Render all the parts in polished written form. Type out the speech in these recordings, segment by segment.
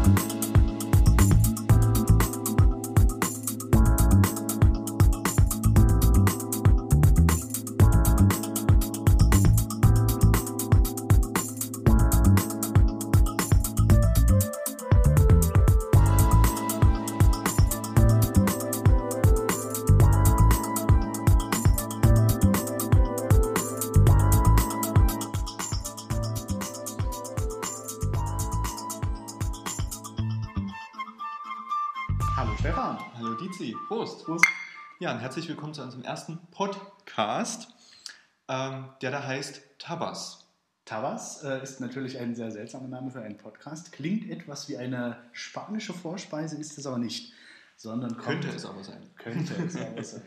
Hallo Stefan. Hallo Dizi. Prost. Prost. Ja, und herzlich willkommen zu unserem ersten Podcast, der da heißt Tabas. Tabas ist natürlich ein sehr seltsamer Name für einen Podcast. Klingt etwas wie eine spanische Vorspeise, ist es aber nicht. Sondern Könnte es aber sein. Könnte es aber sein.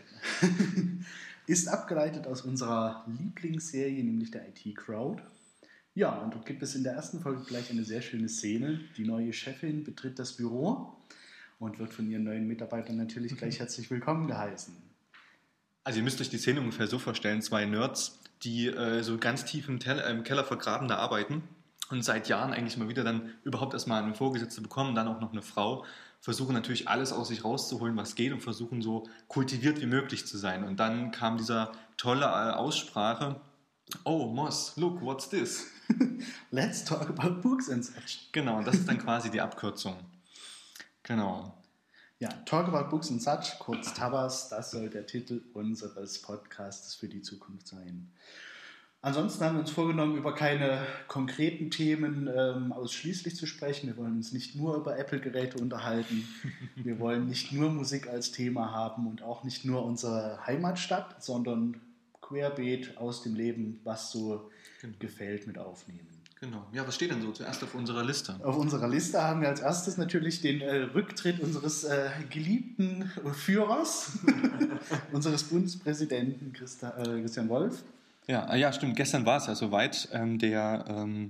Ist abgeleitet aus unserer Lieblingsserie, nämlich der IT-Crowd. Ja, und dort gibt es in der ersten Folge gleich eine sehr schöne Szene. Die neue Chefin betritt das Büro und wird von ihren neuen Mitarbeitern natürlich gleich herzlich willkommen geheißen. Also ihr müsst euch die Szene ungefähr so vorstellen, zwei Nerds, die so ganz tief im Keller vergraben da arbeiten und seit Jahren eigentlich mal wieder dann überhaupt erstmal eine Vorgesetzte bekommen, dann auch noch eine Frau, versuchen natürlich alles aus sich rauszuholen, was geht und versuchen so kultiviert wie möglich zu sein. Und dann kam dieser tolle Aussprache, "Oh Moss, look, what's this?" Let's talk about books and such. Genau, und das ist dann quasi die Abkürzung. Genau. Ja, Talk about Books and Such, kurz Tabas, das soll der Titel unseres Podcasts für die Zukunft sein. Ansonsten haben wir uns vorgenommen, über keine konkreten Themen ausschließlich zu sprechen. Wir wollen uns nicht nur über Apple-Geräte unterhalten. Wir wollen nicht nur Musik als Thema haben und auch nicht nur unsere Heimatstadt, sondern querbeet aus dem Leben, was so gefällt, mit aufnehmen. Genau. Ja, was steht denn so zuerst auf unserer Liste? Auf unserer Liste haben wir als erstes natürlich den Rücktritt unseres geliebten Führers, unseres Bundespräsidenten Christian Wolff. Ja, stimmt. Gestern war es ja soweit. Der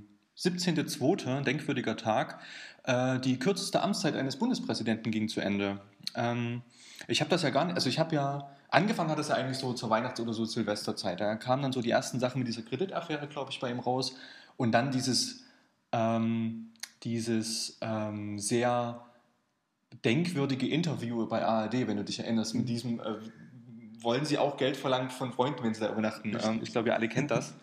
17.02., denkwürdiger Tag. Die kürzeste Amtszeit eines Bundespräsidenten ging zu Ende. Ich habe das ja gar nicht, also ich habe ja, angefangen hat es ja eigentlich so zur Weihnachts- oder so Silvesterzeit. Da kamen dann so die ersten Sachen mit dieser Kreditaffäre, glaube ich, bei ihm raus. Und dann dieses sehr denkwürdige Interview bei ARD, wenn du dich erinnerst, mit diesem, wollen Sie auch Geld verlangen von Freunden, wenn Sie da übernachten? Ich glaube, ihr alle kennt das.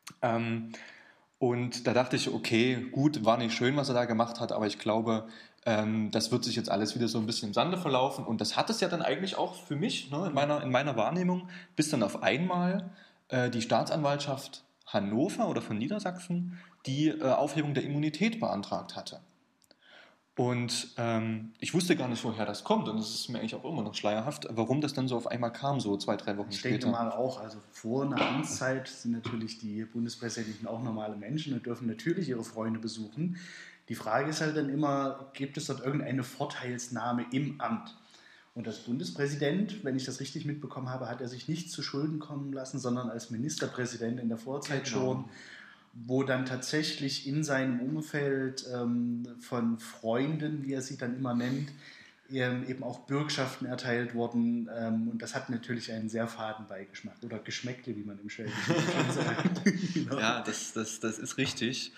Und da dachte ich, okay, gut, war nicht schön, was er da gemacht hat, aber ich glaube, das wird sich jetzt alles wieder so ein bisschen im Sande verlaufen. Und das hat es ja dann eigentlich auch für mich, ne, in meiner Wahrnehmung, bis dann auf einmal die Staatsanwaltschaft Hannover oder von Niedersachsen die Aufhebung der Immunität beantragt hatte. Und ich wusste gar nicht, woher das kommt. Und es ist mir eigentlich auch immer noch schleierhaft, warum das dann so auf einmal kam, so 2-3 Wochen später. Ich denke mal auch, also vor einer Amtszeit sind natürlich die Bundespräsidenten auch normale Menschen und dürfen natürlich ihre Freunde besuchen. Die Frage ist halt dann immer, gibt es dort irgendeine Vorteilsnahme im Amt? Und als Bundespräsident, wenn ich das richtig mitbekommen habe, hat er sich nicht zu Schulden kommen lassen, sondern als Ministerpräsident in der Vorzeit schon, wo dann tatsächlich in seinem Umfeld von Freunden, wie er sie dann immer nennt, eben auch Bürgschaften erteilt wurden. Und das hat natürlich einen sehr faden Beigeschmack oder Geschmäckle, wie man im Schwäbischen sagt. Genau. Ja, das ist richtig.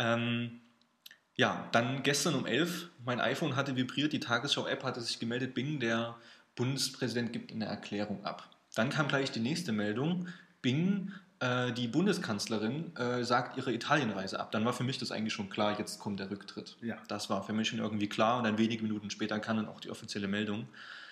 Ja, dann gestern um 11, mein iPhone hatte vibriert, die Tagesschau-App hatte sich gemeldet, Bing, der Bundespräsident gibt eine Erklärung ab. Dann kam gleich die nächste Meldung, Bing, die Bundeskanzlerin sagt ihre Italienreise ab. Dann war für mich das eigentlich schon klar, jetzt kommt der Rücktritt. Ja. Das war für mich schon irgendwie klar und dann wenige Minuten später kam dann auch die offizielle Meldung.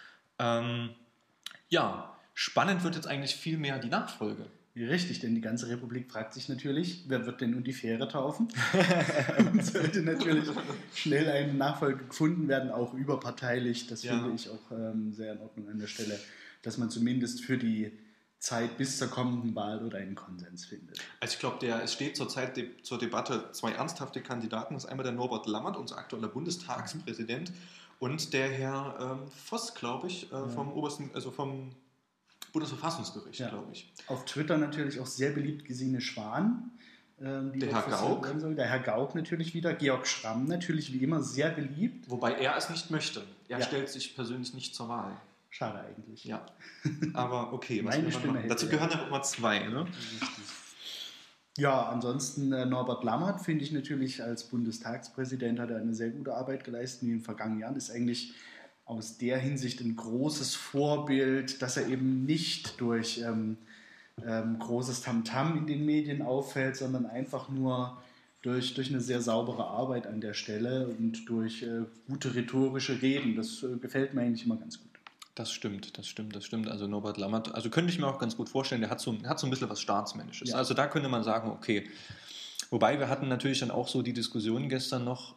Ja, spannend wird jetzt eigentlich viel mehr die Nachfolge. Richtig, denn die ganze Republik fragt sich natürlich, wer wird denn nun die Fähre taufen? Und sollte natürlich schnell eine Nachfolge gefunden werden, auch überparteilich. Das finde ich auch sehr in Ordnung an der Stelle, dass man zumindest für die Zeit bis zur kommenden Wahl oder einen Konsens findet. Also ich glaube, es steht zurzeit zur Debatte 2 ernsthafte Kandidaten. Das ist einmal der Norbert Lammert, unser aktueller Bundestagspräsident, und der Herr Voss, glaube ich, vom Bundesverfassungsgericht, glaube ich. Auf Twitter natürlich auch sehr beliebt Gesine Schwan. Der Herr Gauck. Der Herr Gauck natürlich wieder. Georg Schramm natürlich wie immer sehr beliebt. Wobei er es nicht möchte. Er stellt sich persönlich nicht zur Wahl. Schade eigentlich. Ja, aber okay. Meine Stimme dazu gehören ja immer 2, ne? Richtig. Ja, ansonsten Norbert Lammert finde ich natürlich als Bundestagspräsident hat er eine sehr gute Arbeit geleistet in den vergangenen Jahren. Ist eigentlich aus der Hinsicht ein großes Vorbild, dass er eben nicht durch großes Tamtam in den Medien auffällt, sondern einfach nur durch eine sehr saubere Arbeit an der Stelle und durch gute rhetorische Reden. Das gefällt mir eigentlich immer ganz gut. Das stimmt, das stimmt, das stimmt. Also Norbert Lammert, also könnte ich mir auch ganz gut vorstellen, der hat so ein bisschen was Staatsmännisches. Ja. Also da könnte man sagen, okay. Wobei wir hatten natürlich dann auch so die Diskussion gestern noch,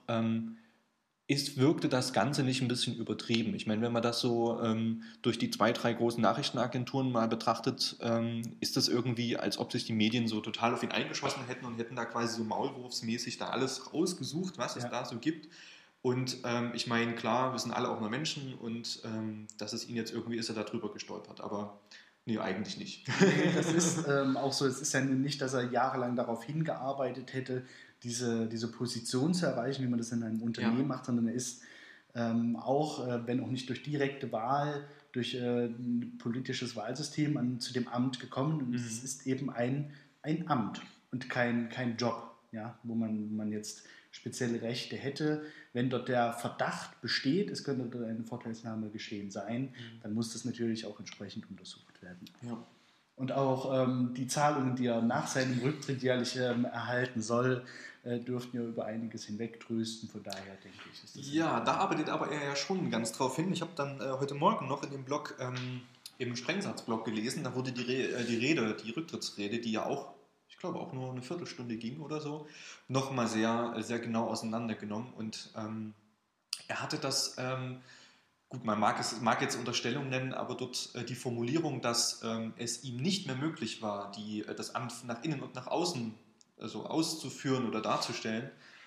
wirkte das Ganze nicht ein bisschen übertrieben? Ich meine, wenn man das so durch die 2, 3 großen Nachrichtenagenturen mal betrachtet, ist das irgendwie, als ob sich die Medien so total auf ihn eingeschossen hätten und hätten da quasi so maulwurfsmäßig da alles rausgesucht, was es da so gibt. Und ich meine, klar, wir sind alle auch nur Menschen und dass es ihn jetzt irgendwie ist, er da drüber gestolpert, aber nee, eigentlich nicht. Nee, das ist auch so, es ist ja nicht, dass er jahrelang darauf hingearbeitet hätte, diese Position zu erreichen, wie man das in einem Unternehmen macht, sondern er ist auch, wenn auch nicht durch direkte Wahl, durch ein politisches Wahlsystem zu dem Amt gekommen. Und es ist eben ein Amt und kein Job, ja, wo man jetzt spezielle Rechte hätte. Wenn dort der Verdacht besteht, es könnte dort eine Vorteilsnahme geschehen sein, dann muss das natürlich auch entsprechend untersucht werden. Ja. Und auch die Zahlungen, die er nach seinem Rücktritt jährlich erhalten soll, dürften ja über einiges hinwegtrösten. Von daher denke ich, ist das... Ja, da arbeitet aber er ja schon ganz drauf hin. Ich habe dann heute Morgen noch in dem Blog, im Sprengsatzblog gelesen, da wurde die Rücktrittsrede, die ja auch, ich glaube auch nur eine Viertelstunde ging oder so, nochmal sehr, sehr genau auseinandergenommen. Und er hatte das... Gut, man mag jetzt Unterstellung nennen, aber dort die Formulierung, dass es ihm nicht mehr möglich war, das Amt nach innen und nach außen also auszuführen oder darzustellen,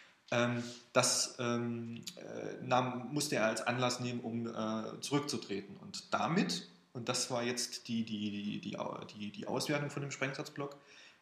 das musste er als Anlass nehmen, um zurückzutreten. Und damit, und das war jetzt die Auswertung von dem Sprengsatzblock,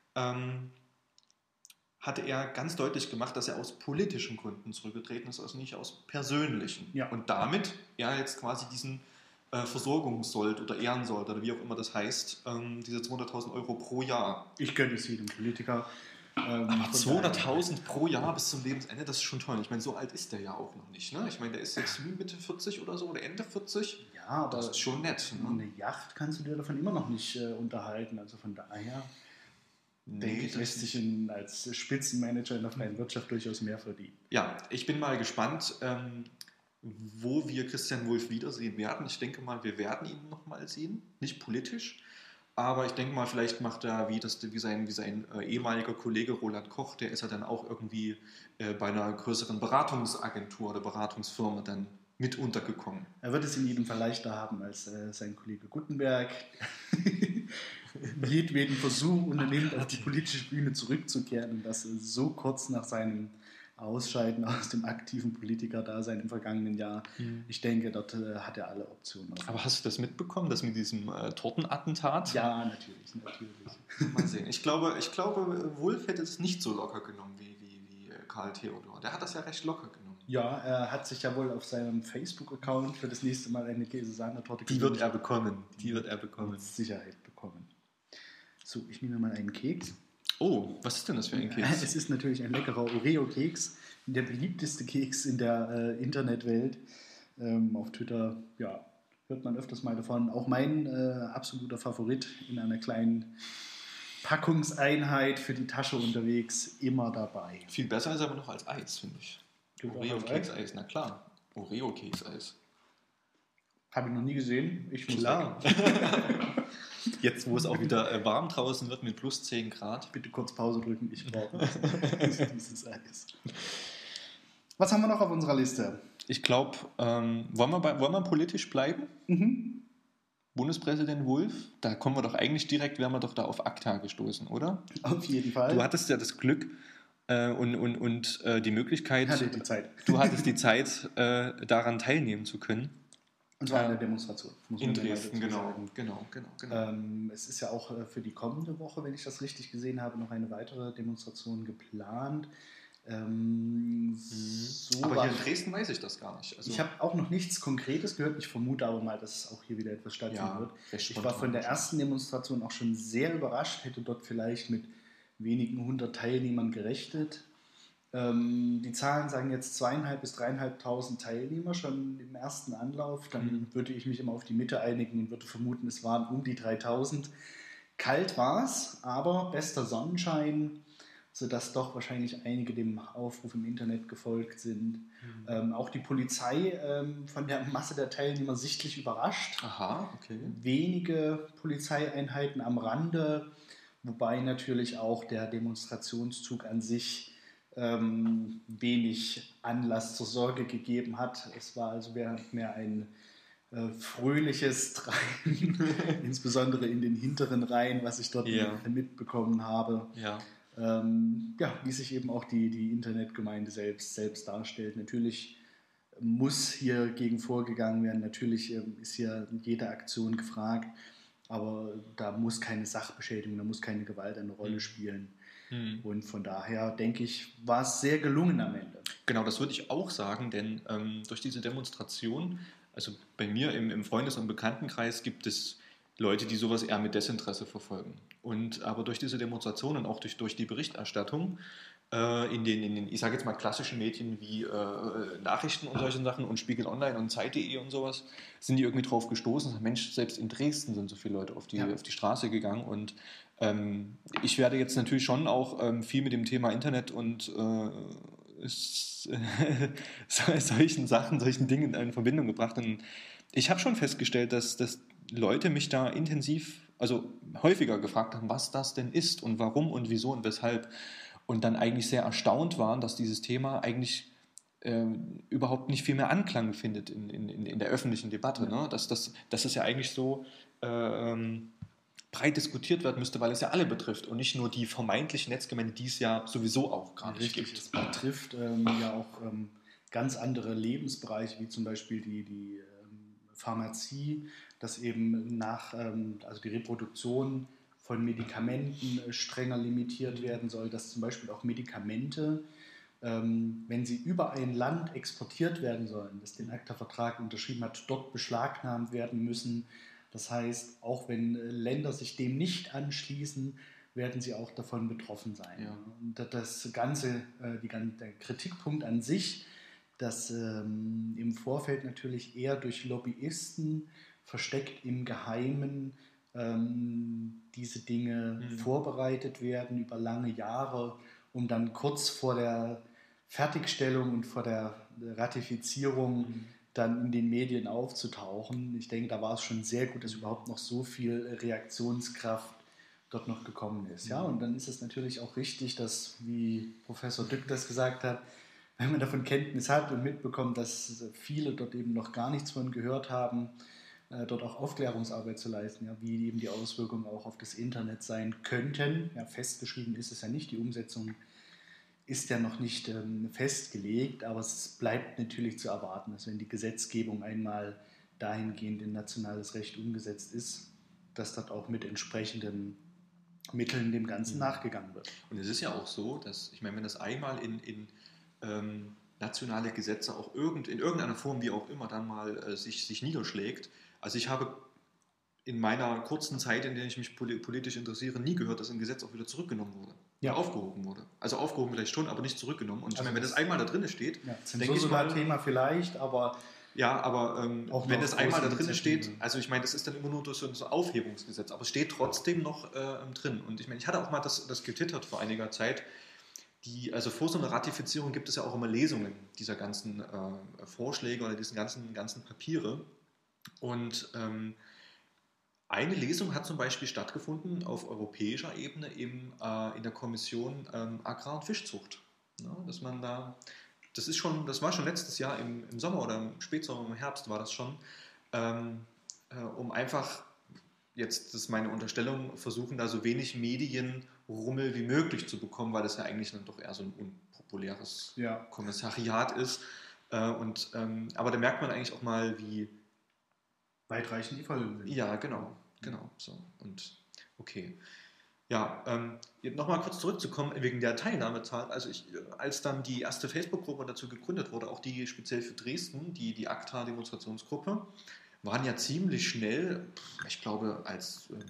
hatte er ganz deutlich gemacht, dass er aus politischen Gründen zurückgetreten ist, also nicht aus persönlichen. Ja. Und damit er jetzt quasi diesen Versorgungssold oder Ehrensold oder wie auch immer das heißt, diese 200.000 Euro pro Jahr. Ich gönne es jedem Politiker. Aber 200.000 pro Jahr bis zum Lebensende, das ist schon toll. Ich meine, so alt ist der ja auch noch nicht. Ne? Ich meine, der ist jetzt Mitte 40 oder so oder Ende 40. Ja, aber das ist schon nett. Ne? Eine Yacht kannst du dir davon immer noch nicht unterhalten. Also von daher... denke ich, lässt sich als Spitzenmanager in der freien Wirtschaft durchaus mehr verdienen. Ja, ich bin mal gespannt, wo wir Christian Wulff wiedersehen werden. Ich denke mal, wir werden ihn nochmal sehen. Nicht politisch, aber ich denke mal, vielleicht macht er wie sein ehemaliger Kollege Roland Koch, der ist ja dann auch irgendwie bei einer größeren Beratungsagentur oder Beratungsfirma dann mit untergekommen. Er wird es in jedem Fall leichter haben als sein Kollege Guttenberg. Jedweden Versuch unternimmt, auf die politische Bühne zurückzukehren und das so kurz nach seinem Ausscheiden aus dem aktiven Politikerdasein im vergangenen Jahr. Ich denke, dort hat er alle Optionen. Aber hast du das mitbekommen, das mit diesem Tortenattentat? Ja, natürlich. Mal sehen. Ich glaube, Wulff hätte es nicht so locker genommen wie Karl Theodor. Der hat das ja recht locker genommen. Ja, er hat sich ja wohl auf seinem Facebook-Account für das nächste Mal eine Käse-Sahnetorte Die wird er bekommen. Mit Sicherheit bekommen. So, ich nehme mal einen Keks. Oh, was ist denn das für ein Keks? Es ist natürlich ein leckerer Oreo-Keks. Der beliebteste Keks in der Internetwelt. Auf Twitter, ja, hört man öfters mal davon. Auch mein absoluter Favorit in einer kleinen Packungseinheit für die Tasche unterwegs, immer dabei. Viel besser ist aber noch als Eis, finde ich. Oreo-Kekseis, na klar. Oreo-Kekseis. Habe ich noch nie gesehen. Ich muss klar. Jetzt, wo es auch wieder warm draußen wird mit plus 10 Grad. Bitte kurz Pause drücken, ich brauche dieses Eis. Was haben wir noch auf unserer Liste? Ich glaube, wollen wir politisch bleiben? Mhm. Bundespräsident Wulff, da kommen wir doch eigentlich direkt, wären wir doch da auf ACTA gestoßen, oder? Auf jeden Fall. Du hattest ja das Glück und die Möglichkeit, du hattest die Zeit, daran teilnehmen zu können. Und zwar in der Demonstration. In Dresden, genau. Es ist ja auch für die kommende Woche, wenn ich das richtig gesehen habe, noch eine weitere Demonstration geplant. Aber hier in Dresden weiß ich das gar nicht. Also, ich habe auch noch nichts Konkretes gehört. Ich vermute aber mal, dass es auch hier wieder etwas stattfinden wird. Ich war von der ersten Demonstration auch schon sehr überrascht, hätte dort vielleicht mit wenigen 100 Teilnehmern gerechnet. Die Zahlen sagen jetzt 2.500 bis 3.500 Teilnehmer schon im ersten Anlauf. Dann würde ich mich immer auf die Mitte einigen und würde vermuten, es waren um die 3.000. Kalt war es, aber bester Sonnenschein, sodass doch wahrscheinlich einige dem Aufruf im Internet gefolgt sind. Auch die Polizei von der Masse der Teilnehmer sichtlich überrascht. Aha, okay. Wenige Polizeieinheiten am Rande, wobei natürlich auch der Demonstrationszug an sich wenig Anlass zur Sorge gegeben hat. Es war also mehr ein fröhliches Treiben, insbesondere in den hinteren Reihen, was ich dort mitbekommen habe. Ja. Wie sich eben auch die Internetgemeinde selbst darstellt. Natürlich muss hier gegen vorgegangen werden, natürlich ist hier jede Aktion gefragt, aber da muss keine Sachbeschädigung, da muss keine Gewalt eine Rolle spielen. Und von daher, denke ich, war es sehr gelungen am Ende. Genau, das würde ich auch sagen, denn durch diese Demonstration, also bei mir im Freundes- und Bekanntenkreis gibt es Leute, die sowas eher mit Desinteresse verfolgen. Aber durch diese Demonstration und auch durch die Berichterstattung in den, ich sage jetzt mal, klassischen Medien wie Nachrichten und solche Sachen und Spiegel Online und Zeit.de und sowas, sind die irgendwie drauf gestoßen. Mensch, selbst in Dresden sind so viele Leute auf die Straße gegangen. Und ich werde jetzt natürlich schon auch viel mit dem Thema Internet und solchen Dingen in Verbindung gebracht. Und ich habe schon festgestellt, dass Leute mich da intensiv, also häufiger gefragt haben, was das denn ist und warum und wieso und weshalb. Und dann eigentlich sehr erstaunt waren, dass dieses Thema eigentlich überhaupt nicht viel mehr Anklang findet in der öffentlichen Debatte. Ne? Dass es ja eigentlich so breit diskutiert werden müsste, weil es ja alle betrifft und nicht nur die vermeintliche Netzgemeinde, die es ja sowieso auch gar nicht gibt. Es betrifft ja auch ganz andere Lebensbereiche, wie zum Beispiel die Pharmazie, dass eben also die Reproduktion von Medikamenten strenger limitiert werden soll, dass zum Beispiel auch Medikamente, wenn sie über ein Land exportiert werden sollen, das den ACTA-Vertrag unterschrieben hat, dort beschlagnahmt werden müssen. Das heißt, auch wenn Länder sich dem nicht anschließen, werden sie auch davon betroffen sein. Ja. Und das Ganze, der Kritikpunkt an sich, dass im Vorfeld natürlich eher durch Lobbyisten versteckt im Geheimen diese Dinge vorbereitet werden über lange Jahre, um dann kurz vor der Fertigstellung und vor der Ratifizierung dann in den Medien aufzutauchen. Ich denke, da war es schon sehr gut, dass überhaupt noch so viel Reaktionskraft dort noch gekommen ist. Ja? Und dann ist es natürlich auch richtig, dass, wie Professor Dück das gesagt hat, wenn man davon Kenntnis hat und mitbekommt, dass viele dort eben noch gar nichts von gehört haben, dort auch Aufklärungsarbeit zu leisten, ja, wie eben die Auswirkungen auch auf das Internet sein könnten. Ja, festgeschrieben ist es ja nicht, die Umsetzung ist ja noch nicht festgelegt, aber es bleibt natürlich zu erwarten, dass wenn die Gesetzgebung einmal dahingehend in nationales Recht umgesetzt ist, dass dort auch mit entsprechenden Mitteln dem Ganzen nachgegangen wird. Und es ist ja auch so, dass, ich meine, wenn das einmal in nationale Gesetze auch in irgendeiner Form, wie auch immer, dann mal sich niederschlägt. Also ich habe in meiner kurzen Zeit, in der ich mich politisch interessiere, nie gehört, dass ein Gesetz auch wieder zurückgenommen wurde. Ja. Aufgehoben wurde. Also aufgehoben vielleicht schon, aber nicht zurückgenommen. Und ich meine, wenn das einmal da drin steht, denke ich mal... Thema vielleicht, aber... Ja, aber wenn das einmal da drin steht, also ich meine, das ist dann immer nur durch so ein Aufhebungsgesetz, aber es steht trotzdem noch drin. Und ich meine, ich hatte auch mal das getwittert vor einiger Zeit, also vor so einer Ratifizierung gibt es ja auch immer Lesungen dieser ganzen Vorschläge oder diesen ganzen Papiere. Und eine Lesung hat zum Beispiel stattgefunden auf europäischer Ebene in der Kommission Agrar- und Fischzucht. Ja, dass man das war schon letztes Jahr im Sommer oder im Spätsommer, im Herbst war das schon, um einfach, jetzt das ist meine Unterstellung, versuchen da so wenig Medienrummel wie möglich zu bekommen, weil das ja eigentlich dann doch eher so ein unpopuläres Kommissariat ist. Aber da merkt man eigentlich auch mal, wie weitreichend die Folgen sind. Ja, genau. So. Und okay. Ja, nochmal kurz zurückzukommen wegen der Teilnahmezahl. Also als dann die erste Facebook-Gruppe dazu gegründet wurde, auch die speziell für Dresden, die ACTA-Demonstrationsgruppe, waren ja ziemlich schnell, ich glaube, als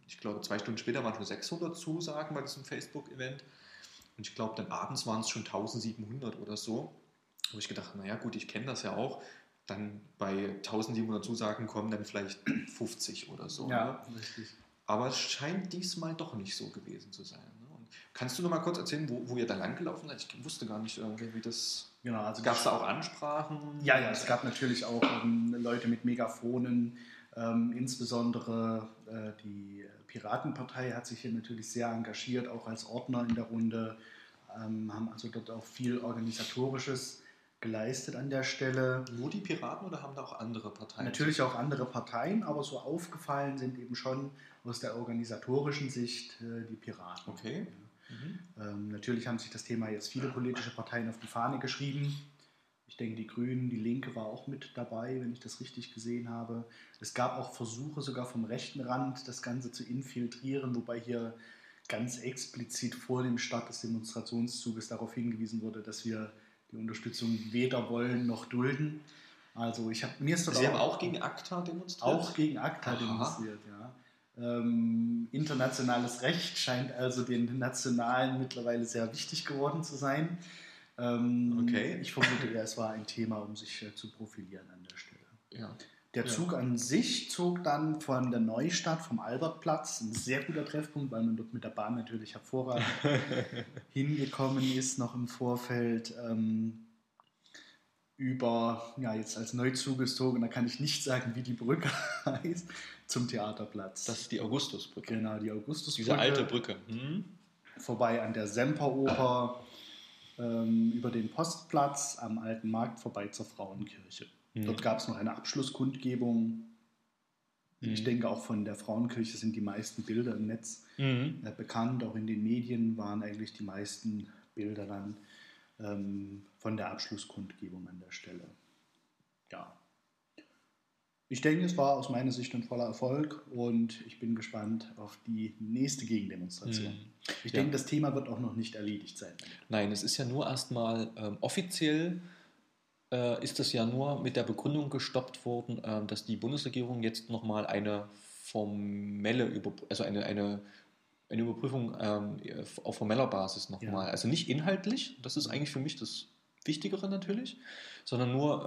ich glaube, 2 Stunden später waren schon 600 Zusagen bei diesem Facebook-Event. Und ich glaube, dann abends waren es schon 1700 oder so. Wo ich gedacht, naja gut, ich kenne das ja auch. Dann bei 1700 Zusagen kommen dann vielleicht 50 oder so. Ja, ne? richtig. Aber es scheint diesmal doch nicht so gewesen zu sein. Ne? Und kannst du noch mal kurz erzählen, wo ihr da langgelaufen seid? Ich wusste gar nicht, wie das... Genau, also gab es da auch Ansprachen? Ja, es gab natürlich auch Leute mit Megafonen. Insbesondere die Piratenpartei hat sich hier natürlich sehr engagiert, auch als Ordner in der Runde. Haben also dort auch viel Organisatorisches geleistet an der Stelle. Nur die Piraten oder haben da auch andere Parteien? Natürlich auch andere Parteien, aber so aufgefallen sind eben schon aus der organisatorischen Sicht die Piraten. Okay. Natürlich haben sich das Thema jetzt viele politische Parteien auf die Fahne geschrieben. Ich denke, die Grünen, die Linke war auch mit dabei, wenn ich das richtig gesehen habe. Es gab auch Versuche sogar vom rechten Rand, das Ganze zu infiltrieren, wobei hier ganz explizit vor dem Start des Demonstrationszuges darauf hingewiesen wurde, dass wir die Unterstützung weder wollen noch dulden. Also mir ist das Sie haben auch gegen ACTA demonstriert? Auch gegen ACTA demonstriert, ja. Internationales Recht scheint also den Nationalen mittlerweile sehr wichtig geworden zu sein. Okay. Ich vermute eher, es war ein Thema, um sich zu profilieren an der Stelle. Ja. Der Zug an sich zog dann von der Neustadt, vom Albertplatz, ein sehr guter Treffpunkt, weil man dort mit der Bahn natürlich hervorragend hingekommen ist, noch im Vorfeld. Über, jetzt als Neuzug gezogen, da kann ich nicht sagen, wie die Brücke heißt, zum Theaterplatz. Das ist die Augustusbrücke. Genau, die Augustusbrücke. Diese alte Brücke. Vorbei an der Semperoper, über den Postplatz, am Alten Markt, vorbei zur Frauenkirche. Dort gab es noch eine Abschlusskundgebung. Ich denke, auch von der Frauenkirche sind die meisten Bilder im Netz bekannt. Auch in den Medien waren eigentlich die meisten Bilder dann von der Abschlusskundgebung an der Stelle. Ja. Ich denke, es war aus meiner Sicht ein voller Erfolg und ich bin gespannt auf die nächste Gegendemonstration. Ich denke, das Thema wird auch noch nicht erledigt sein. Nein, es ist ja nur erstmal offiziell ist das ja nur mit der Begründung gestoppt worden, dass die Bundesregierung jetzt nochmal eine formelle eine Überprüfung auf formeller Basis nochmal. Ja. Also nicht inhaltlich, das ist eigentlich für mich das Wichtigere natürlich, sondern nur,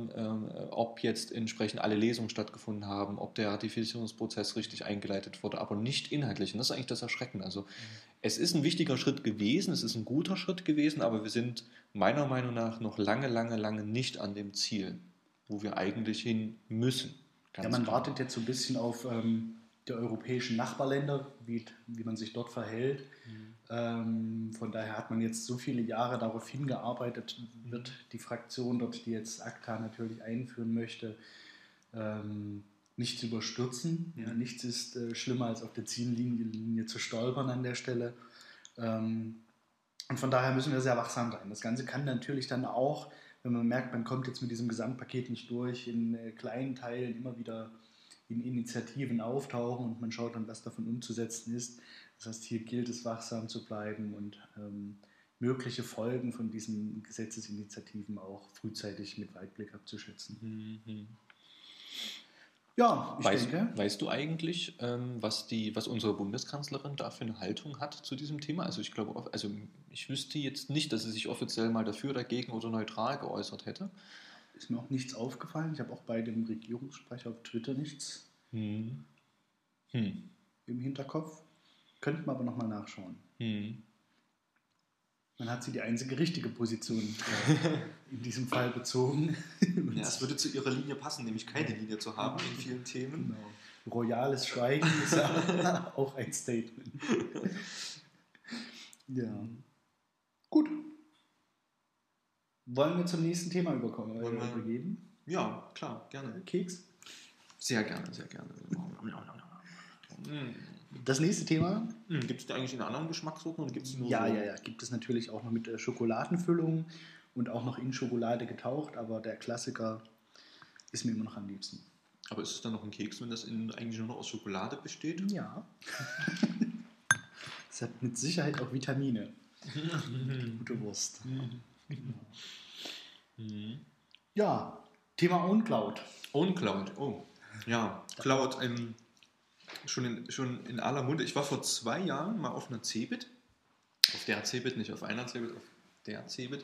ob jetzt entsprechend alle Lesungen stattgefunden haben, ob der Ratifizierungsprozess richtig eingeleitet wurde, aber nicht inhaltlich. Und das ist eigentlich das Erschreckende. Also es ist ein wichtiger Schritt gewesen, es ist ein guter Schritt gewesen, aber wir sind meiner Meinung nach noch lange nicht an dem Ziel, wo wir eigentlich hin müssen. Man wartet jetzt so ein bisschen auf die europäischen Nachbarländer, wie man sich dort verhält. Von daher hat man jetzt so viele Jahre darauf hingearbeitet, wird die Fraktion dort, die jetzt ACTA natürlich einführen möchte, nichts überstürzen. Ja, nichts ist schlimmer, als auf der Ziellinie zu stolpern an der Stelle. Und von daher müssen wir sehr wachsam sein. Das Ganze kann natürlich dann auch, wenn man merkt, man kommt jetzt mit diesem Gesamtpaket nicht durch, in kleinen Teilen immer wieder in Initiativen auftauchen und man schaut dann, was davon umzusetzen ist. Das heißt, hier gilt es, wachsam zu bleiben und mögliche Folgen von diesen Gesetzesinitiativen auch frühzeitig mit Weitblick abzuschätzen. Ja, Weißt du eigentlich, was unsere Bundeskanzlerin da für eine Haltung hat zu diesem Thema? Also ich wüsste jetzt nicht, dass sie sich offiziell mal dafür, dagegen oder neutral geäußert hätte. Ist mir auch nichts aufgefallen. Ich habe auch bei dem Regierungssprecher auf Twitter nichts im Hinterkopf. Könnten wir aber nochmal nachschauen. Man hat sie die einzige richtige Position in diesem Fall bezogen. Ja, es würde zu ihrer Linie passen, nämlich keine Linie zu haben in vielen Themen. Genau. Royales Schweigen ist ja auch ein Statement. Ja. Gut. Wollen wir zum nächsten Thema übergeben? Ja, klar, gerne. Keks? Sehr gerne, sehr gerne. Das nächste Thema? Gibt es da eigentlich in anderen Geschmackssorten? Oder gibt's nur Ja. Gibt es natürlich auch noch mit Schokoladenfüllung und auch noch in Schokolade getaucht, aber der Klassiker ist mir immer noch am liebsten. Aber ist es dann noch ein Keks, wenn das eigentlich nur noch aus Schokolade besteht? Ja. Es hat mit Sicherheit auch Vitamine. Gute Wurst. Ja, Thema OwnCloud. OwnCloud, oh. Ja, Cloud schon in aller Munde. Ich war vor 2 Jahren mal auf einer CeBIT. Auf der CeBIT, nicht auf einer CeBIT, auf der CeBIT.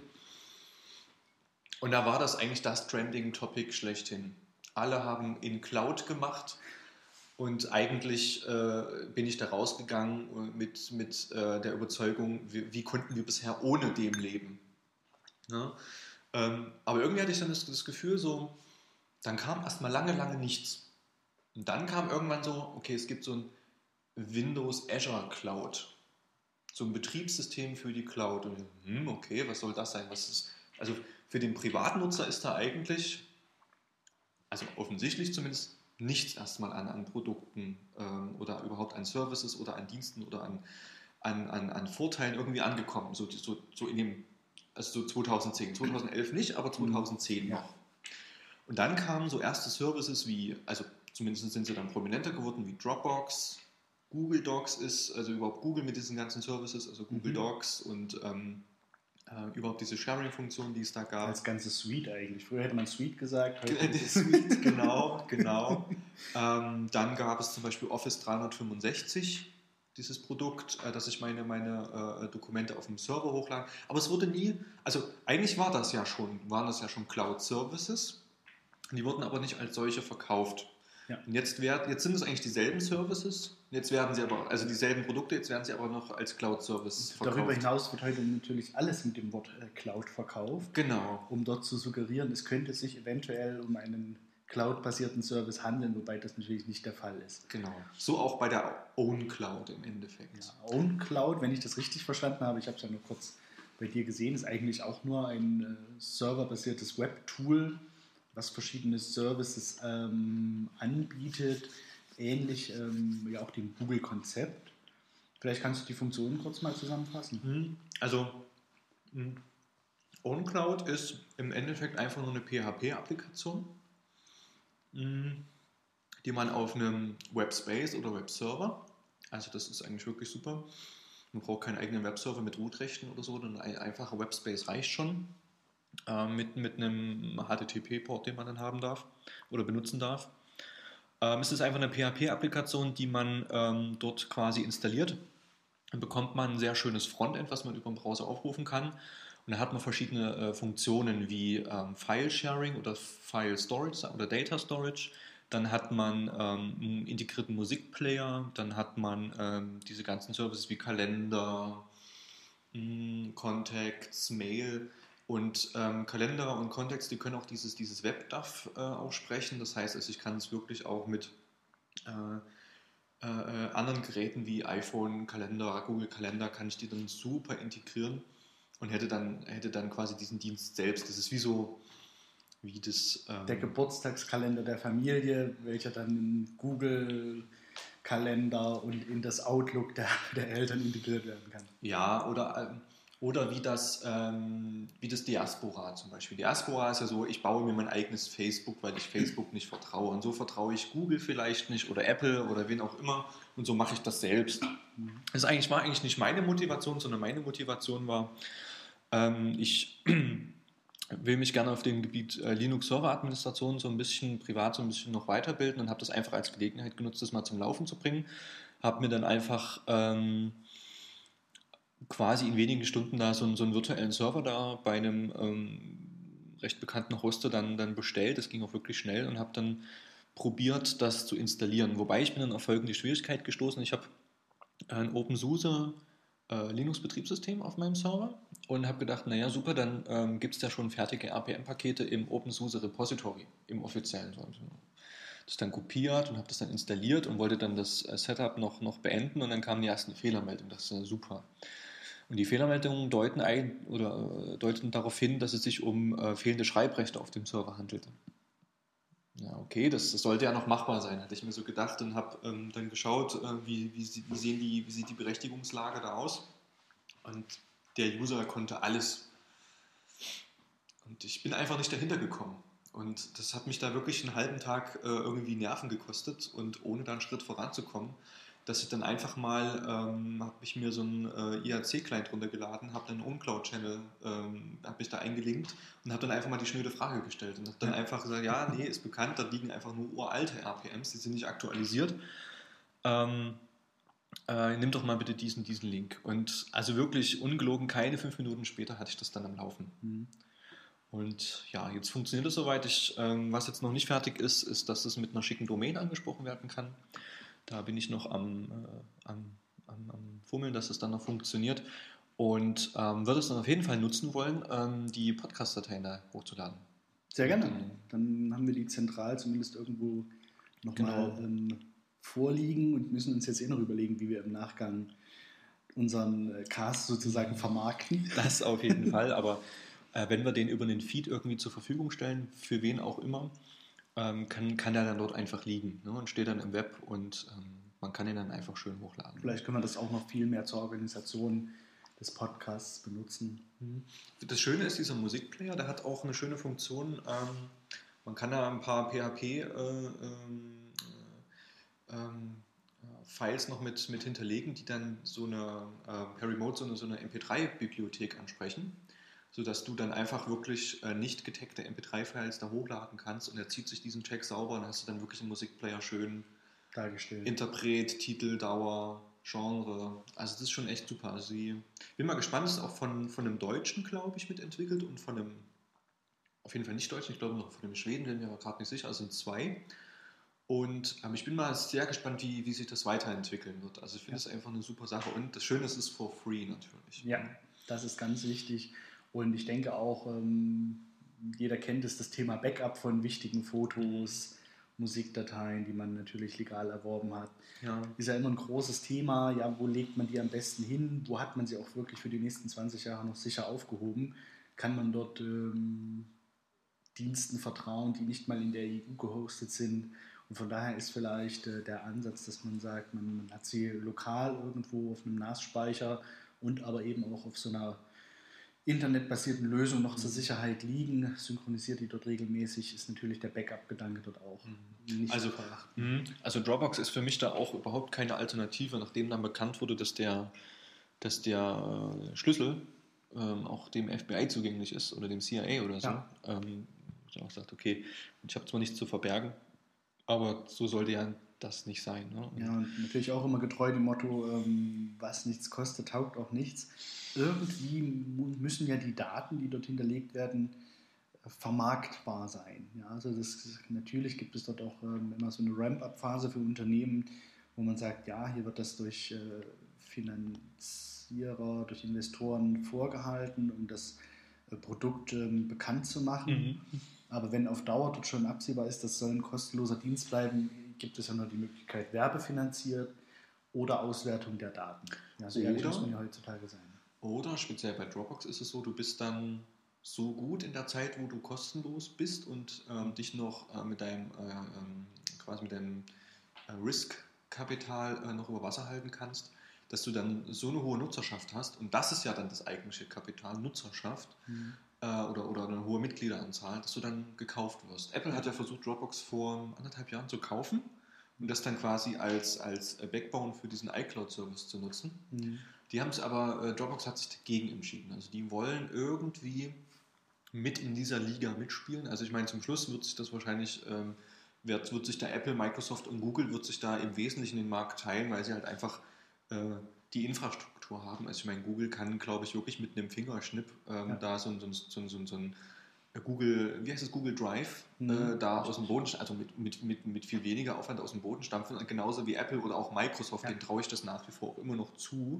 Und da war das eigentlich das Trending-Topic schlechthin. Alle haben in Cloud gemacht und eigentlich bin ich da rausgegangen mit der Überzeugung, wie konnten wir bisher ohne dem leben. Ne? Aber irgendwie hatte ich dann das Gefühl, so, dann kam erstmal lange nichts. Und dann kam irgendwann so, okay, es gibt so ein Windows Azure Cloud. So ein Betriebssystem für die Cloud. Und okay, was soll das sein? Also für den Privatnutzer ist da eigentlich, also offensichtlich zumindest, nichts erstmal an Produkten oder überhaupt an Services oder an Diensten oder an Vorteilen irgendwie angekommen. So in dem, also so 2010. 2011 nicht, aber 2010 noch. Und dann kamen so erste Services wie, also zumindest sind sie dann prominenter geworden, wie Dropbox, Google Docs ist, also überhaupt Google mit diesen ganzen Services, also Google Docs und überhaupt diese Sharing-Funktion, die es da gab. Als ganze Suite eigentlich. Früher hätte man Suite gesagt. Die Suite, genau. Dann gab es zum Beispiel Office 365, dieses Produkt, dass ich meine Dokumente auf dem Server hochlade. Aber es wurde nie, also eigentlich waren das ja schon Cloud-Services, die wurden aber nicht als solche verkauft. Ja. Und jetzt sind es eigentlich dieselben Services, jetzt werden sie aber, also dieselben Produkte, jetzt werden sie aber noch als Cloud-Service verkauft. Darüber hinaus wird heute natürlich alles mit dem Wort Cloud verkauft. Genau. Um dort zu suggerieren, es könnte sich eventuell um einen Cloud-basierten Service handeln, wobei das natürlich nicht der Fall ist. Genau. So auch bei der Own Cloud im Endeffekt. Ja, Own Cloud, wenn ich das richtig verstanden habe, ich habe es ja nur kurz bei dir gesehen, ist eigentlich auch nur ein serverbasiertes Web-Tool, was verschiedene Services anbietet, ähnlich ja auch dem Google-Konzept. Vielleicht kannst du die Funktionen kurz mal zusammenfassen. Also OwnCloud ist im Endeffekt einfach nur eine PHP-Applikation, die man auf einem Webspace oder Webserver, also das ist eigentlich wirklich super, man braucht keinen eigenen Webserver mit Root-Rechten oder so, ein einfacher Webspace reicht schon. Mit einem HTTP-Port, den man dann haben darf oder benutzen darf. Es ist einfach eine PHP-Applikation, die man dort quasi installiert. Dann bekommt man ein sehr schönes Frontend, was man über den Browser aufrufen kann. Und da hat man verschiedene Funktionen wie File-Sharing oder File-Storage oder Data-Storage. Dann hat man einen integrierten Musikplayer. Dann hat man diese ganzen Services wie Kalender, Contacts, Mail. Und Kalender und Kontext, die können auch dieses WebDAV aussprechen. Das heißt, also ich kann es wirklich auch mit anderen Geräten wie iPhone, Kalender, Google Kalender, kann ich die dann super integrieren und hätte dann quasi diesen Dienst selbst. Das ist wie das... der Geburtstagskalender der Familie, welcher dann in Google Kalender und in das Outlook der Eltern integriert werden kann. Ja, oder wie das Diaspora zum Beispiel. Diaspora ist ja so, ich baue mir mein eigenes Facebook, weil ich Facebook nicht vertraue. Und so vertraue ich Google vielleicht nicht oder Apple oder wen auch immer. Und so mache ich das selbst. Das war eigentlich nicht meine Motivation, sondern meine Motivation war, ich will mich gerne auf dem Gebiet Linux-Server-Administration so ein bisschen privat so ein bisschen noch weiterbilden und habe das einfach als Gelegenheit genutzt, das mal zum Laufen zu bringen. Habe mir dann einfach... quasi in wenigen Stunden da so einen virtuellen Server da bei einem recht bekannten Hoster dann bestellt. Das ging auch wirklich schnell und habe dann probiert, das zu installieren. Wobei ich bin dann auf folgende Schwierigkeit gestoßen. Ich habe ein OpenSUSE Linux-Betriebssystem auf meinem Server und habe gedacht, naja super, dann gibt es ja schon fertige RPM-Pakete im OpenSUSE Repository, im offiziellen. Das dann kopiert und habe das dann installiert und wollte dann das Setup noch beenden und dann kam die erste Fehlermeldung. Das ist super. Und die Fehlermeldungen deuten darauf hin, dass es sich um fehlende Schreibrechte auf dem Server handelte. Ja, okay, das sollte ja noch machbar sein, hatte ich mir so gedacht und habe dann geschaut, wie sieht die Berechtigungslage da aus. Und der User konnte alles. Und ich bin einfach nicht dahinter gekommen. Und das hat mich da wirklich einen halben Tag irgendwie Nerven gekostet und ohne da einen Schritt voranzukommen, dass ich dann einfach mal, habe ich mir so einen IAC-Client runtergeladen, habe dann einen OwnCloud-Channel, habe mich da eingelinkt und habe dann einfach mal die schnöde Frage gestellt und habe dann einfach gesagt, ja, nee, ist bekannt, da liegen einfach nur uralte RPMs, die sind nicht aktualisiert. Nimm doch mal bitte diesen Link. Und also wirklich ungelogen, keine 5 Minuten später hatte ich das dann am Laufen. Und ja, jetzt funktioniert es soweit. Was jetzt noch nicht fertig ist, ist, dass es mit einer schicken Domain angesprochen werden kann. Da bin ich noch am Fummeln, dass es dann noch funktioniert. Und würde es dann auf jeden Fall nutzen wollen, die Podcast-Dateien da hochzuladen. Sehr gerne. Dann haben wir die zentral zumindest irgendwo nochmal vorliegen und müssen uns jetzt noch überlegen, wie wir im Nachgang unseren Cast sozusagen vermarkten. Das auf jeden Fall, aber wenn wir den über den Feed irgendwie zur Verfügung stellen, für wen auch immer, kann der dann dort einfach liegen, ne, und steht dann im Web und man kann ihn dann einfach schön hochladen. Vielleicht können wir das auch noch viel mehr zur Organisation des Podcasts benutzen. Das Schöne ist, dieser Musikplayer, der hat auch eine schöne Funktion. Man kann da ein paar PHP-Files noch mit hinterlegen, die dann so eine per Remote so eine MP3-Bibliothek ansprechen, sodass du dann einfach wirklich nicht getaggte MP3-Files da hochladen kannst und er zieht sich diesen Tag sauber und hast du dann wirklich im Musikplayer schön dargestellt. Interpret, Titel, Dauer, Genre. Also das ist schon echt super. Also ich bin mal gespannt, das ist auch von einem Deutschen, glaube ich, mitentwickelt und von einem, auf jeden Fall nicht Deutschen, ich glaube noch von einem Schweden, bin mir aber gerade nicht sicher, also sind 2. Und ich bin mal sehr gespannt, wie sich das weiterentwickeln wird. Also ich finde das einfach eine super Sache und das Schöne ist, es ist for free natürlich. Ja, das ist ganz wichtig und ich denke auch, jeder kennt es, das Thema Backup von wichtigen Fotos, Musikdateien, die man natürlich legal erworben hat. Ja. Ist ja immer ein großes Thema. Ja, wo legt man die am besten hin? Wo hat man sie auch wirklich für die nächsten 20 Jahre noch sicher aufgehoben? Kann man dort Diensten vertrauen, die nicht mal in der EU gehostet sind? Und von daher ist vielleicht der Ansatz, dass man sagt, man hat sie lokal irgendwo auf einem NAS-Speicher und aber eben auch auf so einer internetbasierten Lösung noch zur Sicherheit liegen, synchronisiert die dort regelmäßig, ist natürlich der Backup-Gedanke dort auch nicht zu verachten. Also Dropbox ist für mich da auch überhaupt keine Alternative, nachdem dann bekannt wurde, dass der Schlüssel auch dem FBI zugänglich ist oder dem CIA oder so. Ja. Ich auch gesagt, okay, ich habe zwar nichts zu verbergen, aber so sollte ja das nicht sein. Ne? Ja, und natürlich auch immer getreu dem Motto, was nichts kostet, taugt auch nichts. Irgendwie müssen ja die Daten, die dort hinterlegt werden, vermarktbar sein. Ja, also natürlich gibt es dort auch immer so eine Ramp-up-Phase für Unternehmen, wo man sagt, ja, hier wird das durch Finanzierer, durch Investoren vorgehalten, um das Produkt bekannt zu machen. Aber wenn auf Dauer dort schon absehbar ist, das soll ein kostenloser Dienst bleiben, gibt es ja nur die Möglichkeit, werbefinanziert oder Auswertung der Daten. Ja, so ehrlich muss man ja heutzutage sein. Oder speziell bei Dropbox ist es so, du bist dann so gut in der Zeit, wo du kostenlos bist und dich noch mit deinem Risk-Kapital noch über Wasser halten kannst, dass du dann so eine hohe Nutzerschaft hast und das ist ja dann das eigentliche Kapital, Nutzerschaft oder eine hohe Mitgliederanzahl, dass du dann gekauft wirst. Apple hat ja versucht, Dropbox vor 1,5 Jahren zu kaufen und das dann quasi als Backbone für diesen iCloud-Service zu nutzen. Die haben es aber, Dropbox hat sich dagegen entschieden. Also die wollen irgendwie mit in dieser Liga mitspielen. Also ich meine, zum Schluss wird sich das wahrscheinlich, wird sich da Apple, Microsoft und Google wird sich da im Wesentlichen den Markt teilen, weil sie halt einfach die Infrastruktur haben. Also ich meine, Google kann, glaube ich, wirklich mit einem Fingerschnipp da so ein Google, wie heißt es, Google Drive, da aus dem Boden, also mit viel weniger Aufwand aus dem Boden stampfen, genauso wie Apple oder auch Microsoft, denen traue ich das nach wie vor auch immer noch zu.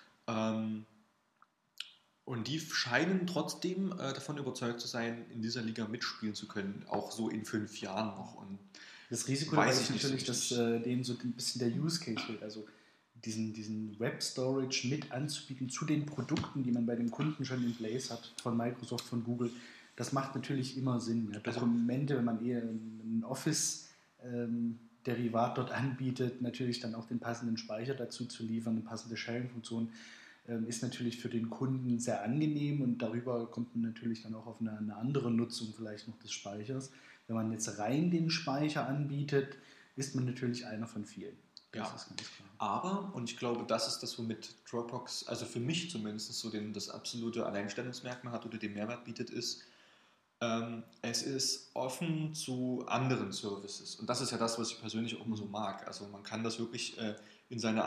Und die scheinen trotzdem davon überzeugt zu sein, in dieser Liga mitspielen zu können, auch so in 5 Jahren noch. Und das Risiko dabei ist natürlich, dass denen so ein bisschen der Use Case fehlt, also diesen Web Storage mit anzubieten zu den Produkten, die man bei dem Kunden schon in place hat, von Microsoft, von Google. Das macht natürlich immer Sinn. Ja. Dokumente, wenn man eher ein Office-Derivat dort anbietet, natürlich dann auch den passenden Speicher dazu zu liefern, eine passende Sharing-Funktion, ist natürlich für den Kunden sehr angenehm und darüber kommt man natürlich dann auch auf eine andere Nutzung vielleicht noch des Speichers. Wenn man jetzt rein den Speicher anbietet, ist man natürlich einer von vielen. Das ist ganz klar. Aber, und ich glaube, das ist das, womit Dropbox, also für mich zumindest so das absolute Alleinstellungsmerkmal hat oder den Mehrwert bietet, ist, Es ist offen zu anderen Services. Und das ist ja das, was ich persönlich auch immer so mag. Also man kann das wirklich in seine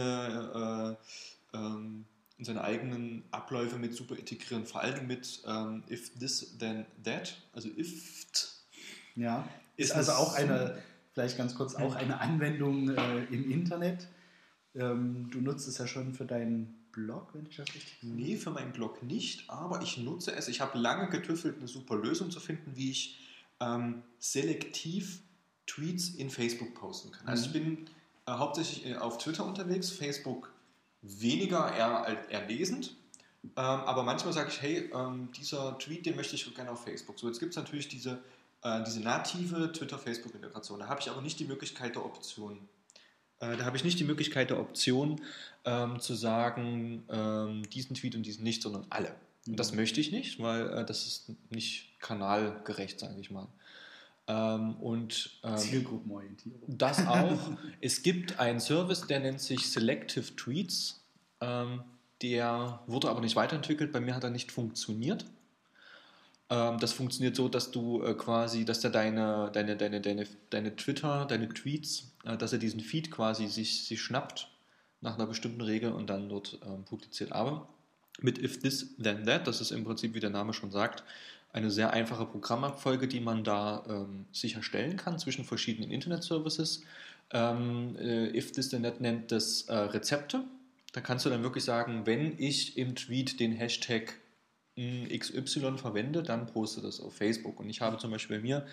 in seine eigenen Abläufe mit super integrieren. Vor allem mit if this then that. Also if Ja, ist also auch vielleicht ganz kurz, auch eine Anwendung im Internet. Du nutzt es ja schon für deinen Blog, wenn ich das richtig sehe. Nee, für meinen Blog nicht, aber ich nutze es. Ich habe lange getüffelt, eine super Lösung zu finden, wie ich selektiv Tweets in Facebook posten kann. Also ich bin hauptsächlich auf Twitter unterwegs, Facebook weniger, eher lesend. Aber manchmal sage ich, hey, dieser Tweet, den möchte ich gerne auf Facebook. So, jetzt gibt es natürlich diese native Twitter-Facebook-Integration. Da habe ich aber nicht die Möglichkeit der Option. Zu sagen, diesen Tweet und diesen nicht, sondern alle. Und das möchte ich nicht, weil das ist nicht kanalgerecht, sage ich mal. Zielgruppenorientierung. Das auch. Es gibt einen Service, der nennt sich Selective Tweets. Der wurde aber nicht weiterentwickelt. Bei mir hat er nicht funktioniert. Das funktioniert so, dass du dass er deine Twitter, deine Tweets, dass er diesen Feed quasi sich schnappt nach einer bestimmten Regel und dann dort publiziert. Aber mit If This Then That, das ist im Prinzip, wie der Name schon sagt, eine sehr einfache Programmabfolge, die man da sich erstellen kann zwischen verschiedenen Internet-Services. If This Then That nennt das Rezepte. Da kannst du dann wirklich sagen, wenn ich im Tweet den Hashtag XY verwende, dann poste das auf Facebook. Und ich habe zum Beispiel bei mir,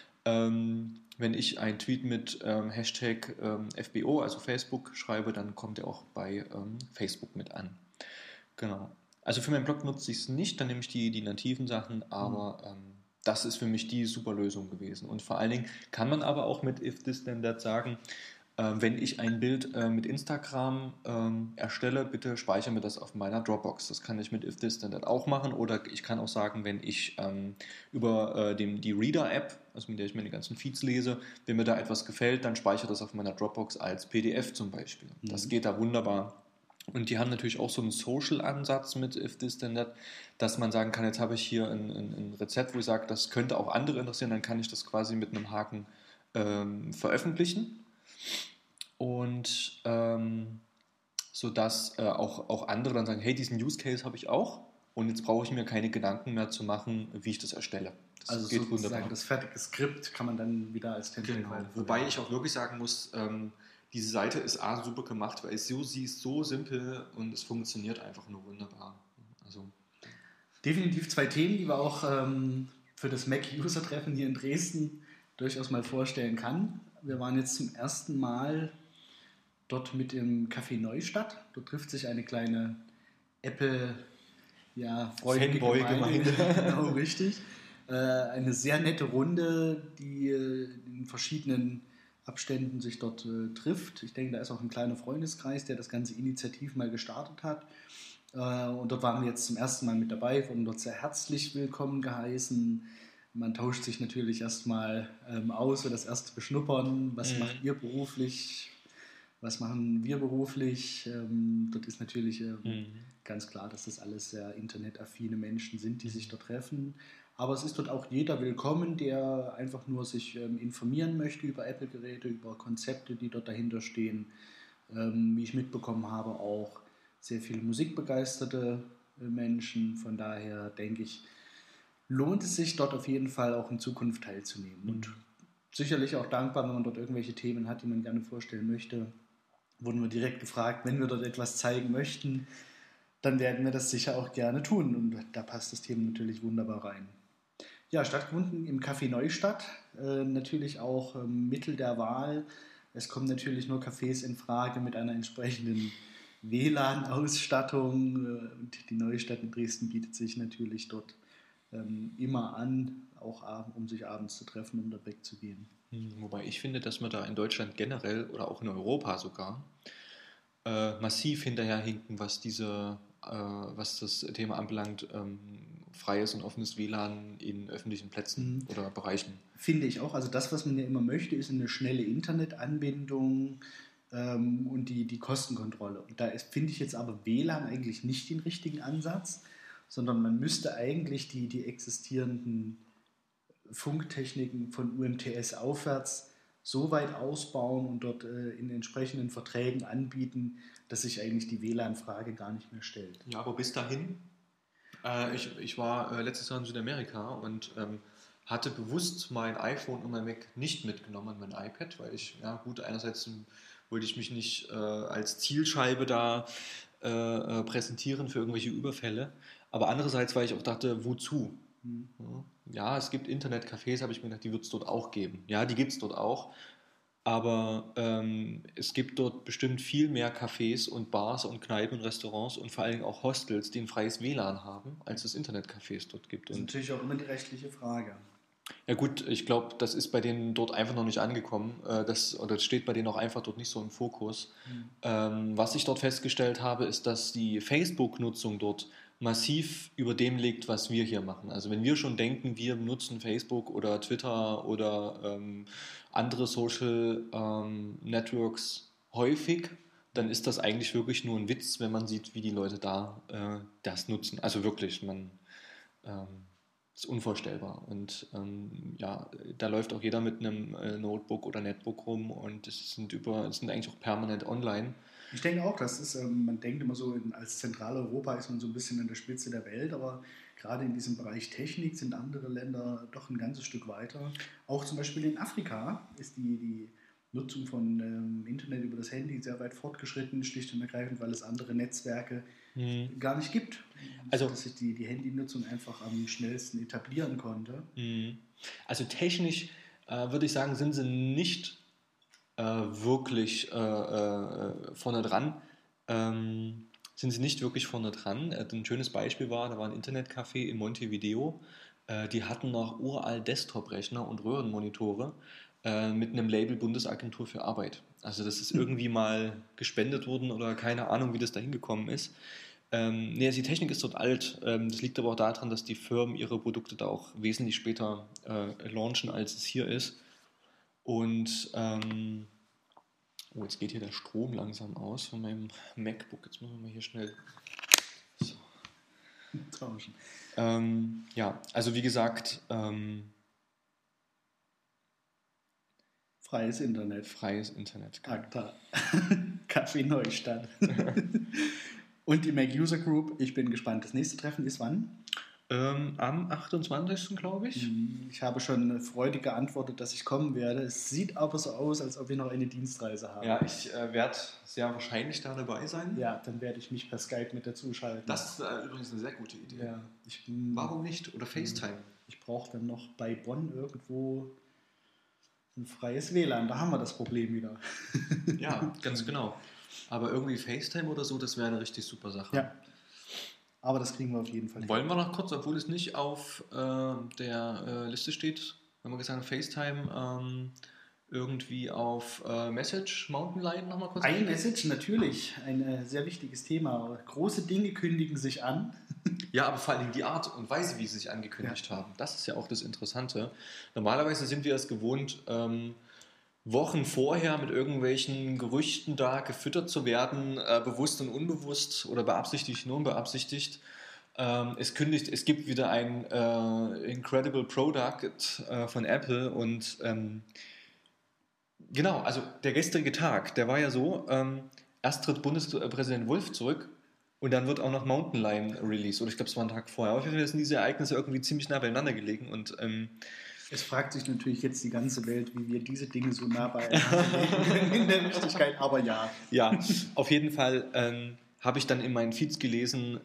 wenn ich einen Tweet mit Hashtag FBO, also Facebook, schreibe, dann kommt er auch bei Facebook mit an. Genau. Also für meinen Blog nutze ich es nicht, dann nehme ich die nativen Sachen, aber das ist für mich die super Lösung gewesen. Und vor allen Dingen kann man aber auch mit If This Then That sagen, wenn ich ein Bild mit Instagram erstelle, bitte speichere mir das auf meiner Dropbox. Das kann ich mit If This Then That auch machen. Oder ich kann auch sagen, wenn ich über die Reader-App, also mit der ich meine ganzen Feeds lese, wenn mir da etwas gefällt, dann speichere das auf meiner Dropbox als PDF zum Beispiel. Das geht da wunderbar. Und die haben natürlich auch so einen Social-Ansatz mit If This Then That, dass man sagen kann, jetzt habe ich hier ein Rezept, wo ich sage, das könnte auch andere interessieren, dann kann ich das quasi mit einem Haken veröffentlichen. Und sodass auch andere dann sagen, hey, diesen Use Case habe ich auch und jetzt brauche ich mir keine Gedanken mehr zu machen, wie ich das erstelle. Das also geht sozusagen wunderbar. Das fertige Skript kann man dann wieder als Template Genau. Wobei ich auch wirklich sagen muss, diese Seite ist super gemacht, weil sie ist so simpel und es funktioniert einfach nur wunderbar. Also definitiv 2 Themen, die wir auch für das Mac-User-Treffen hier in Dresden durchaus mal vorstellen kann. Wir waren jetzt zum ersten Mal dort mit im Café Neustadt. Dort trifft sich eine kleine Apple-freundliche Fanboy-Gemeinde. Genau, richtig. Eine sehr nette Runde, die in verschiedenen Abständen sich dort trifft. Ich denke, da ist auch ein kleiner Freundeskreis, der das ganze Initiativ mal gestartet hat. Und dort waren wir jetzt zum ersten Mal mit dabei, wurden dort sehr herzlich willkommen geheißen. Man tauscht sich natürlich erstmal aus für das erste Beschnuppern. Was macht ihr beruflich? Was machen wir beruflich? Dort ist natürlich ganz klar, dass das alles sehr internetaffine Menschen sind, die sich dort treffen. Aber es ist dort auch jeder willkommen, der einfach nur sich informieren möchte über Apple-Geräte, über Konzepte, die dort dahinter stehen. Wie ich mitbekommen habe, auch sehr viele musikbegeisterte Menschen. Von daher denke ich, lohnt es sich dort auf jeden Fall auch in Zukunft teilzunehmen. Und sicherlich auch dankbar, wenn man dort irgendwelche Themen hat, die man gerne vorstellen möchte. Wurden wir direkt gefragt, wenn wir dort etwas zeigen möchten, dann werden wir das sicher auch gerne tun. Und da passt das Thema natürlich wunderbar rein. Ja, stattgefunden im Café Neustadt, natürlich auch Mittel der Wahl. Es kommen natürlich nur Cafés in Frage mit einer entsprechenden WLAN-Ausstattung. Und die Neustadt in Dresden bietet sich natürlich dort immer an, auch um sich abends zu treffen, um dort wegzugehen. Wobei ich finde, dass wir da in Deutschland generell oder auch in Europa sogar massiv hinterherhinken, was das Thema anbelangt, freies und offenes WLAN in öffentlichen Plätzen oder Bereichen. Finde ich auch. Also das, was man ja immer möchte, ist eine schnelle Internetanbindung und die Kostenkontrolle. Und da finde ich jetzt aber WLAN eigentlich nicht den richtigen Ansatz, sondern man müsste eigentlich die existierenden Funktechniken von UMTS aufwärts so weit ausbauen und dort in entsprechenden Verträgen anbieten, dass sich eigentlich die WLAN-Frage gar nicht mehr stellt. Ja, aber bis dahin, ich war letztes Jahr in Südamerika und hatte bewusst mein iPhone und mein Mac nicht mitgenommen, mein iPad, weil ich, ja gut, einerseits wollte ich mich nicht als Zielscheibe da präsentieren für irgendwelche Überfälle, aber andererseits, weil ich auch dachte, wozu? Ja, es gibt Internetcafés, habe ich mir gedacht, die wird es dort auch geben. Ja, die gibt es dort auch, aber es gibt dort bestimmt viel mehr Cafés und Bars und Kneipen und Restaurants und vor allen Dingen auch Hostels, die ein freies WLAN haben, als es Internetcafés dort gibt. Das ist natürlich auch immer die rechtliche Frage. Ja gut, ich glaube, das ist bei denen dort einfach noch nicht angekommen. Oder das steht bei denen auch einfach dort nicht so im Fokus. Was ich dort festgestellt habe, ist, dass die Facebook-Nutzung dort massiv über dem liegt, was wir hier machen. Also wenn wir schon denken, wir nutzen Facebook oder Twitter oder andere Social Networks häufig, dann ist das eigentlich wirklich nur ein Witz, wenn man sieht, wie die Leute da das nutzen. Also wirklich, man ist unvorstellbar. Und ja, da läuft auch jeder mit einem Notebook oder Netbook rum und es sind eigentlich auch permanent online. Ich denke auch, das ist, man denkt immer so, als Zentraleuropa ist man so ein bisschen an der Spitze der Welt, aber gerade in diesem Bereich Technik sind andere Länder doch ein ganzes Stück weiter. Auch zum Beispiel in Afrika ist die Nutzung von Internet über das Handy sehr weit fortgeschritten, schlicht und ergreifend, weil es andere Netzwerke gar nicht gibt. Also, dass sich die Handynutzung einfach am schnellsten etablieren konnte. Also technisch würde ich sagen, sind sie nicht wirklich vorne dran. Sind sie nicht wirklich vorne dran. Ein schönes Beispiel war, da war ein Internetcafé in Montevideo. Die hatten noch uralt Desktop-Rechner und Röhrenmonitore mit einem Label Bundesagentur für Arbeit. Also das ist irgendwie mal gespendet worden oder keine Ahnung, wie das da hingekommen ist. Nee, die Technik ist dort alt. Das liegt aber auch daran, dass die Firmen ihre Produkte da auch wesentlich später launchen, als es hier ist. Und jetzt geht hier der Strom langsam aus von meinem MacBook. Jetzt müssen wir mal hier schnell so tauschen. Ja, also wie gesagt, freies Internet. Freies Internet. Akta. Café Neustadt. Und die Mac User Group, ich bin gespannt. Das nächste Treffen ist wann? Am 28. glaube ich. Ich habe schon freudig geantwortet, dass ich kommen werde. Es sieht aber so aus, als ob wir noch eine Dienstreise haben. Ja, ich werde sehr wahrscheinlich da dabei sein. Ja, dann werde ich mich per Skype mit dazu schalten. Das ist übrigens eine sehr gute Idee. Ja, warum nicht? Oder FaceTime? Ich brauche dann noch bei Bonn irgendwo ein freies WLAN. Da haben wir das Problem wieder. Ja, ganz genau. Aber irgendwie FaceTime oder so, das wäre eine richtig super Sache. Ja. Aber das kriegen wir auf jeden Fall. Wollen wir noch kurz, obwohl es nicht auf der Liste steht, wenn wir gesagt haben, FaceTime, irgendwie auf Message, Mountain Lion nochmal kurz? Ein Message, natürlich. Ein sehr wichtiges Thema. Große Dinge kündigen sich an. Ja, aber vor allem die Art und Weise, wie sie sich angekündigt haben. Das ist ja auch das Interessante. Normalerweise sind wir es gewohnt, Wochen vorher mit irgendwelchen Gerüchten da gefüttert zu werden, bewusst und unbewusst oder beabsichtigt und unbeabsichtigt. Es gibt wieder ein Incredible Product von Apple und genau, also der gestrige Tag, der war ja so, erst tritt Bundespräsident Wolf zurück und dann wird auch noch Mountain Lion released, oder ich glaube, es war ein Tag vorher. Auf jeden Fall sind diese Ereignisse irgendwie ziemlich nah beieinander gelegen und es fragt sich natürlich jetzt die ganze Welt, wie wir diese Dinge so nah beieinander legen können in der Wichtigkeit, aber ja. Ja, auf jeden Fall habe ich dann in meinen Feeds gelesen,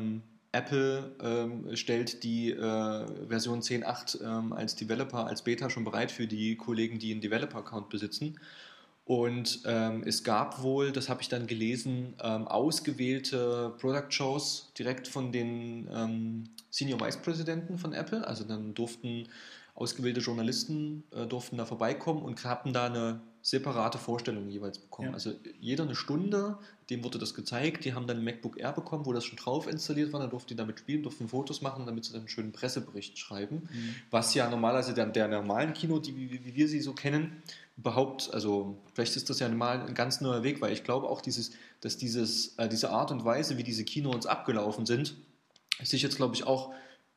Apple stellt die Version 10.8 als Developer, als Beta schon bereit für die Kollegen, die einen Developer-Account besitzen. Und es gab wohl, das habe ich dann gelesen, ausgewählte Product-Shows direkt von den Senior Vice-Präsidenten von Apple. Also dann durften ausgewählte Journalisten da vorbeikommen und hatten da eine separate Vorstellung jeweils bekommen. Ja. Also jeder eine Stunde, dem wurde das gezeigt, die haben dann ein MacBook Air bekommen, wo das schon drauf installiert war, dann durften die damit spielen, durften Fotos machen, damit sie dann einen schönen Pressebericht schreiben, was ja normalerweise der normalen Kino, wie wir sie so kennen, überhaupt, also vielleicht ist das ja mal ein ganz neuer Weg, weil ich glaube auch, dass diese Art und Weise, wie diese Keynotes abgelaufen sind, sich jetzt, glaube ich, auch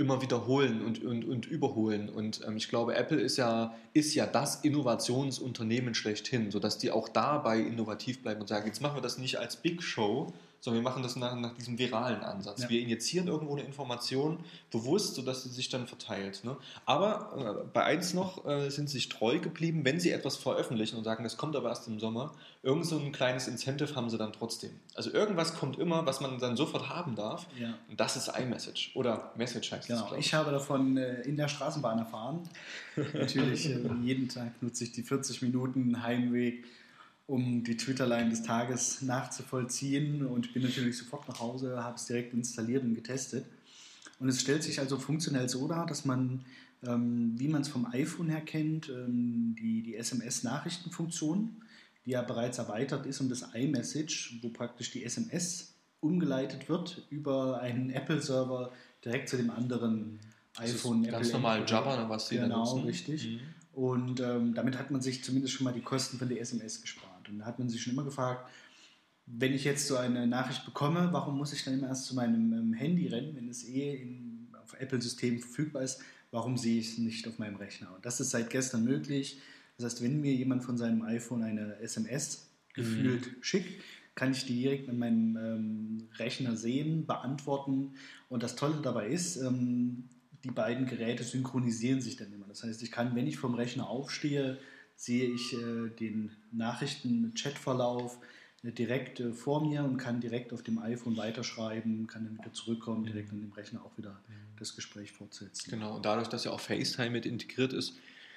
immer wiederholen und überholen. Und ich glaube, Apple ist ja das Innovationsunternehmen schlechthin, sodass die auch dabei innovativ bleiben und sagen, jetzt machen wir das nicht als Big Show, sondern wir machen das nach diesem viralen Ansatz. Ja. Wir injizieren irgendwo eine Information bewusst, sodass sie sich dann verteilt. Ne? Aber bei eins noch sind sie sich treu geblieben, wenn sie etwas veröffentlichen und sagen, das kommt aber erst im Sommer, irgend so ein kleines Incentive haben sie dann trotzdem. Also irgendwas kommt immer, was man dann sofort haben darf. Ja. Und das ist iMessage oder Message heißt es, Genau, glaube ich habe davon in der Straßenbahn erfahren. Natürlich, jeden Tag nutze ich die 40 Minuten Heimweg, um die Twitter-Line des Tages nachzuvollziehen und bin natürlich sofort nach Hause, habe es direkt installiert und getestet. Und es stellt sich also funktionell so dar, dass man, wie man es vom iPhone her kennt, die SMS-Nachrichtenfunktion, die ja bereits erweitert ist um das iMessage, wo praktisch die SMS umgeleitet wird über einen Apple-Server direkt zu dem anderen iPhone. Ganz normal Jabber, was sie da nutzen. Genau, richtig. Und damit hat man sich zumindest schon mal die Kosten von der SMS gespart. Und da hat man sich schon immer gefragt, wenn ich jetzt so eine Nachricht bekomme, warum muss ich dann immer erst zu meinem Handy rennen, wenn es auf Apple-Systemen verfügbar ist, warum sehe ich es nicht auf meinem Rechner? Und das ist seit gestern möglich. Das heißt, wenn mir jemand von seinem iPhone eine SMS gefühlt schickt, kann ich die direkt an meinem Rechner sehen, beantworten. Und das Tolle dabei ist, die beiden Geräte synchronisieren sich dann immer. Das heißt, ich kann, wenn ich vom Rechner aufstehe, sehe ich den Nachrichten-Chatverlauf direkt vor mir und kann direkt auf dem iPhone weiterschreiben, kann dann wieder zurückkommen, direkt an dem Rechner auch wieder das Gespräch fortsetzen. Genau, und dadurch, dass ja auch FaceTime mit integriert ist,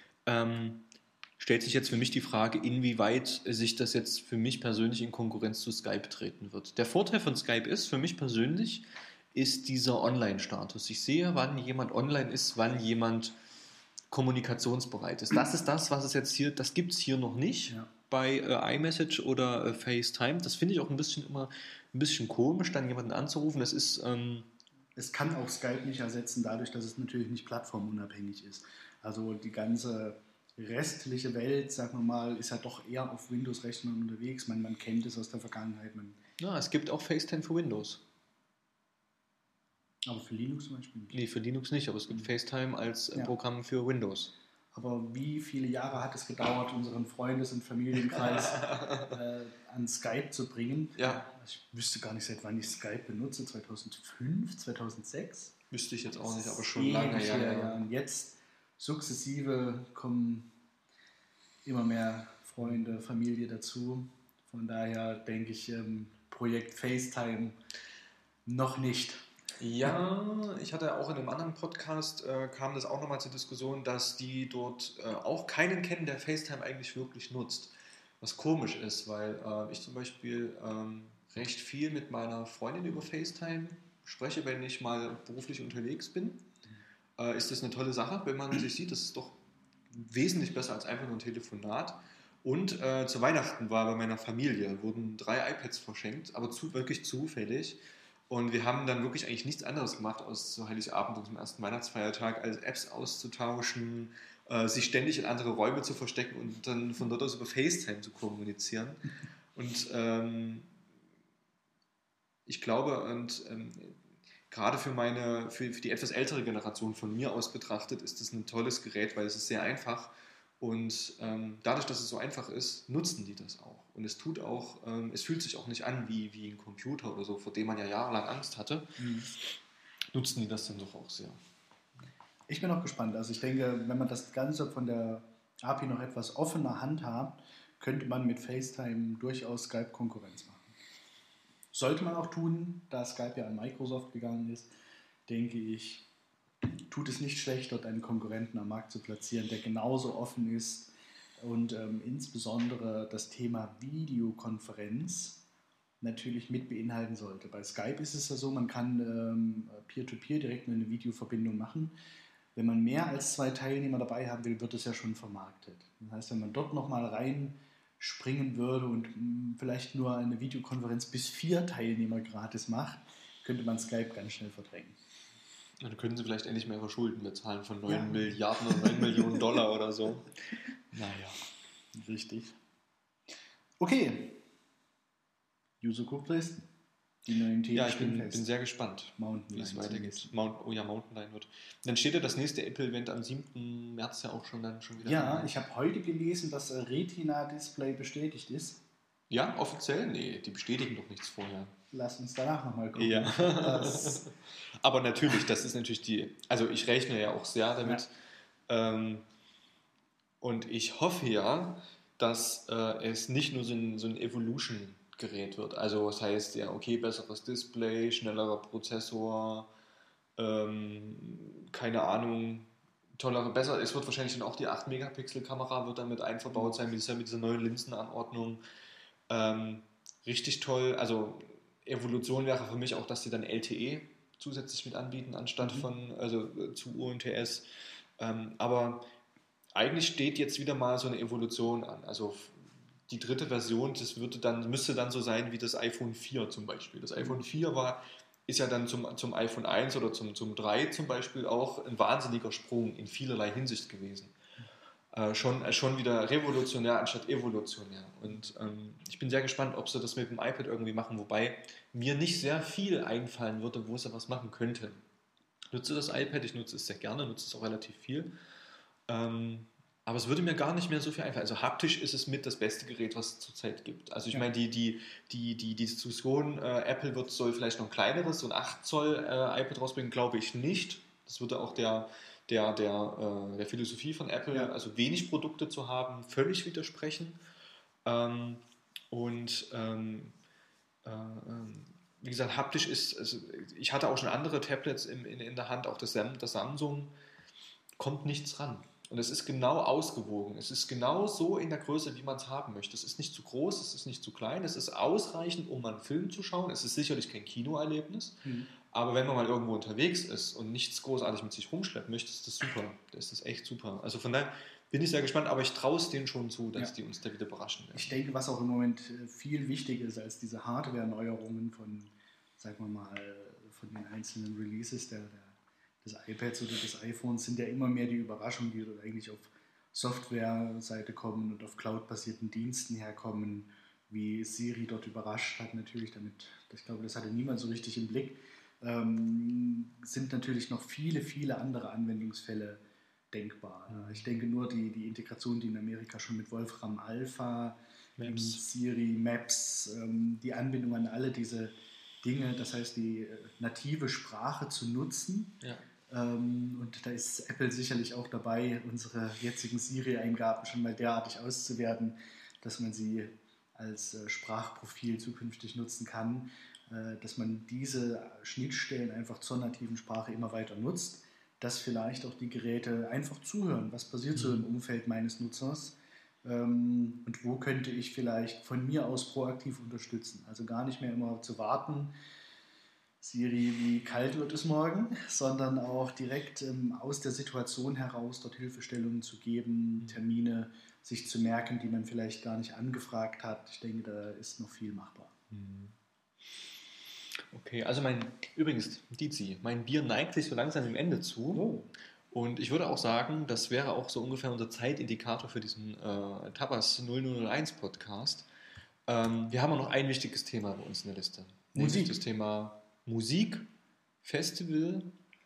stellt sich jetzt für mich die Frage, inwieweit sich das jetzt für mich persönlich in Konkurrenz zu Skype treten wird. Der Vorteil von Skype ist, für mich persönlich, ist dieser Online-Status. Ich sehe, wann jemand online ist, wann jemand kommunikationsbereit ist. Das ist das, was es jetzt hier, das gibt es hier noch nicht bei iMessage oder FaceTime. Das finde ich auch immer ein bisschen komisch, dann jemanden anzurufen. Das ist... es kann auch Skype nicht ersetzen, dadurch, dass es natürlich nicht plattformunabhängig ist. Also die ganze restliche Welt, sagen wir mal, ist ja doch eher auf Windows-Rechnern unterwegs. Man kennt es aus der Vergangenheit. Ja, es gibt auch FaceTime für Windows. Aber für Linux zum Beispiel nicht. Nee, für Linux nicht, aber es gibt FaceTime als Programm für Windows. Aber wie viele Jahre hat es gedauert, unseren Freundes- und Familienkreis an Skype zu bringen? Ja. Ich wüsste gar nicht, seit wann ich Skype benutze. 2005, 2006? Wüsste ich jetzt auch nicht, aber schon lange her. Ja. Und jetzt sukzessive kommen immer mehr Freunde, Familie dazu. Von daher denke ich, Projekt FaceTime noch nicht. Ja, ich hatte auch in einem anderen Podcast, kam das auch nochmal zur Diskussion, dass die dort auch keinen kennen, der FaceTime eigentlich wirklich nutzt. Was komisch ist, weil ich zum Beispiel recht viel mit meiner Freundin über FaceTime spreche, wenn ich mal beruflich unterwegs bin. Ist das eine tolle Sache, wenn man sich sieht. Das ist doch wesentlich besser als einfach nur ein Telefonat. Und zu Weihnachten war bei meiner Familie, wurden 3 iPads verschenkt, aber wirklich zufällig. Und wir haben dann wirklich eigentlich nichts anderes gemacht, als zu Heiligabend und zum ersten Weihnachtsfeiertag als Apps auszutauschen, sich ständig in andere Räume zu verstecken und dann von dort aus über FaceTime zu kommunizieren. Und ich glaube, gerade für die etwas ältere Generation von mir aus betrachtet, ist das ein tolles Gerät, weil es ist sehr einfach. Und dadurch, dass es so einfach ist, nutzen die das auch. Und es fühlt sich auch nicht an wie ein Computer oder so, vor dem man ja jahrelang Angst hatte. Nutzen die das dann doch auch sehr. Ich bin auch gespannt. Also ich denke, wenn man das Ganze von der API noch etwas offener handhabt, könnte man mit FaceTime durchaus Skype-Konkurrenz machen. Sollte man auch tun, da Skype ja an Microsoft gegangen ist, denke ich, tut es nicht schlecht, dort einen Konkurrenten am Markt zu platzieren, der genauso offen ist und insbesondere das Thema Videokonferenz natürlich mit beinhalten sollte. Bei Skype ist es ja so, man kann Peer-to-Peer direkt eine Videoverbindung machen. Wenn man mehr als 2 Teilnehmer dabei haben will, wird es ja schon vermarktet. Das heißt, wenn man dort nochmal reinspringen würde und vielleicht nur eine Videokonferenz bis 4 Teilnehmer gratis macht, könnte man Skype ganz schnell verdrängen. Dann können sie vielleicht endlich mehr ihre Schulden bezahlen von 9 Milliarden oder 9 Millionen Dollar oder so. Naja, richtig. Okay. Juso Dresden. Die neuen Themen Ja, ich stehen bin fest. sehr gespannt, Mountain wie es Lion weitergeht. zumindest. Mountain Lion wird. Dann steht ja das nächste Apple-Event am 7. März ja auch schon wieder an. Ja, Ne? ich habe heute gelesen, dass Retina-Display bestätigt ist. Ja, offiziell? Nee, die bestätigen doch nichts vorher. Lass uns danach nochmal gucken. Ja. Das, Aber natürlich, das ist natürlich also ich rechne ja auch sehr damit. Und ich hoffe ja, dass es nicht nur so ein Evolution-Gerät wird. Also das heißt ja, okay, besseres Display, schnellerer Prozessor, keine Ahnung, besser. Es wird wahrscheinlich dann auch die 8-Megapixel-Kamera wird damit einverbaut sein, mit dieser neuen Linsenanordnung. Richtig toll. Also Evolution wäre für mich auch, dass sie dann LTE zusätzlich mit anbieten, anstatt zu UMTS. Aber eigentlich steht jetzt wieder mal so eine Evolution an. Also die dritte Version, müsste dann so sein wie das iPhone 4 zum Beispiel. Das iPhone 4 ist ja dann zum iPhone 1 oder zum 3 zum Beispiel auch ein wahnsinniger Sprung in vielerlei Hinsicht gewesen. Schon wieder revolutionär anstatt evolutionär. Und ich bin sehr gespannt, ob sie das mit dem iPad irgendwie machen, wobei mir nicht sehr viel einfallen würde, wo sie was machen könnten. Ich nutze das iPad, ich nutze es sehr gerne, nutze es auch relativ viel. Aber es würde mir gar nicht mehr so viel einfallen. Also haptisch ist es mit das beste Gerät, was es zurzeit gibt. Also ich meine, die Diskussion, Apple soll vielleicht noch ein kleineres, so ein 8 Zoll iPad rausbringen, glaube ich nicht. Das würde auch der Philosophie von Apple, also wenig Produkte zu haben, völlig widersprechen. Wie gesagt, haptisch ist, also ich hatte auch schon andere Tablets in der Hand, auch das Samsung, kommt nichts ran. Und es ist genau ausgewogen. Es ist genau so in der Größe, wie man es haben möchte. Es ist nicht zu groß, es ist nicht zu klein, es ist ausreichend, um einen Film zu schauen. Es ist sicherlich kein Kinoerlebnis, aber wenn man mal irgendwo unterwegs ist und nichts großartig mit sich rumschleppen möchte, ist das super. Das ist echt super. Also von daher bin ich sehr gespannt, aber ich traue es denen schon zu, dass die uns da wieder überraschen werden. Ich denke, was auch im Moment viel wichtiger ist als diese Hardware-Neuerungen sagen wir mal, von den einzelnen Releases des iPads oder des iPhones, sind ja immer mehr die Überraschungen, die dort eigentlich auf Software-Seite kommen und auf Cloud-basierten Diensten herkommen, wie Siri dort überrascht hat natürlich damit. Ich glaube, das hatte niemand so richtig im Blick. Sind natürlich noch viele, viele andere Anwendungsfälle denkbar. Ich denke nur die Integration, die in Amerika schon mit Wolfram Alpha, Siri, Maps, die Anbindung an alle diese Dinge, das heißt die native Sprache zu nutzen. Ja. Und da ist Apple sicherlich auch dabei, unsere jetzigen Siri-Eingaben schon mal derartig auszuwerten, dass man sie als Sprachprofil zukünftig nutzen kann, dass man diese Schnittstellen einfach zur nativen Sprache immer weiter nutzt, dass vielleicht auch die Geräte einfach zuhören, was passiert so im Umfeld meines Nutzers und wo könnte ich vielleicht von mir aus proaktiv unterstützen. Also gar nicht mehr immer zu warten, Siri, wie kalt wird es morgen, sondern auch direkt aus der Situation heraus dort Hilfestellungen zu geben, Termine sich zu merken, die man vielleicht gar nicht angefragt hat. Ich denke, da ist noch viel machbar. Okay, also übrigens, Dizi, mein Bier neigt sich so langsam dem Ende zu. Oh. Und ich würde auch sagen, das wäre auch so ungefähr unser Zeitindikator für diesen Tapas 0001 Podcast. Wir haben auch noch ein wichtiges Thema bei uns in der Liste. Musik. Nämlich das Thema Musik, Festival.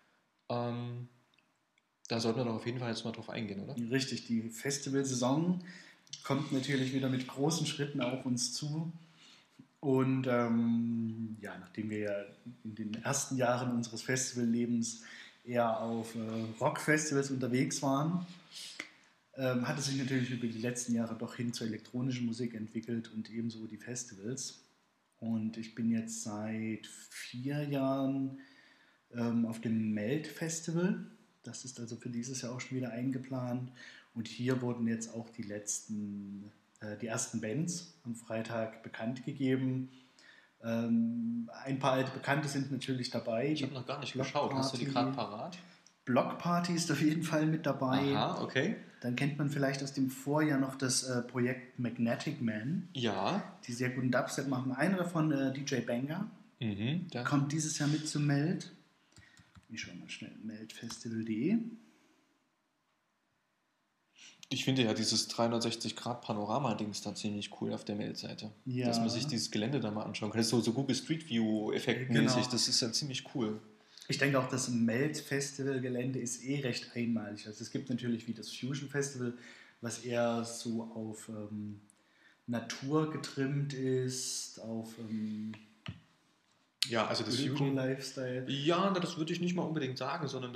Da sollten wir doch auf jeden Fall jetzt mal drauf eingehen, oder? Richtig, die Festivalsaison kommt natürlich wieder mit großen Schritten auf uns zu. Und nachdem wir ja in den ersten Jahren unseres Festivallebens eher auf Rockfestivals unterwegs waren, hat es sich natürlich über die letzten Jahre doch hin zur elektronischen Musik entwickelt und ebenso die Festivals. Und ich bin jetzt seit 4 Jahren auf dem Melt-Festival. Das ist also für dieses Jahr auch schon wieder eingeplant. Und hier wurden jetzt auch die ersten Bands am Freitag bekannt gegeben. Ein paar alte Bekannte sind natürlich dabei. Ich habe noch gar nicht geschaut. Hast du die gerade parat? Block Party ist auf jeden Fall mit dabei. Aha, okay. Dann kennt man vielleicht aus dem Vorjahr noch das Projekt Magnetic Man. Ja. Die sehr guten Dubstep machen. Einer davon, DJ Banger, kommt dieses Jahr mit zum Meld. Ich schaue mal schnell, meldfestival.de. Ich finde ja dieses 360-Grad-Panorama-Dings da ziemlich cool auf der Mail-Seite. Ja. Dass man sich dieses Gelände da mal anschauen kann. Das ist so Google Street View-Effekt-mäßig. Genau. Das ist ja ziemlich cool. Ich denke auch, das Melt-Festival-Gelände ist recht einmalig. Also es gibt natürlich wie das Fusion Festival, was eher so auf Natur getrimmt ist, auf Ja, also das Fusion Öko-Lifestyle. Ja, das würde ich nicht mal unbedingt sagen, sondern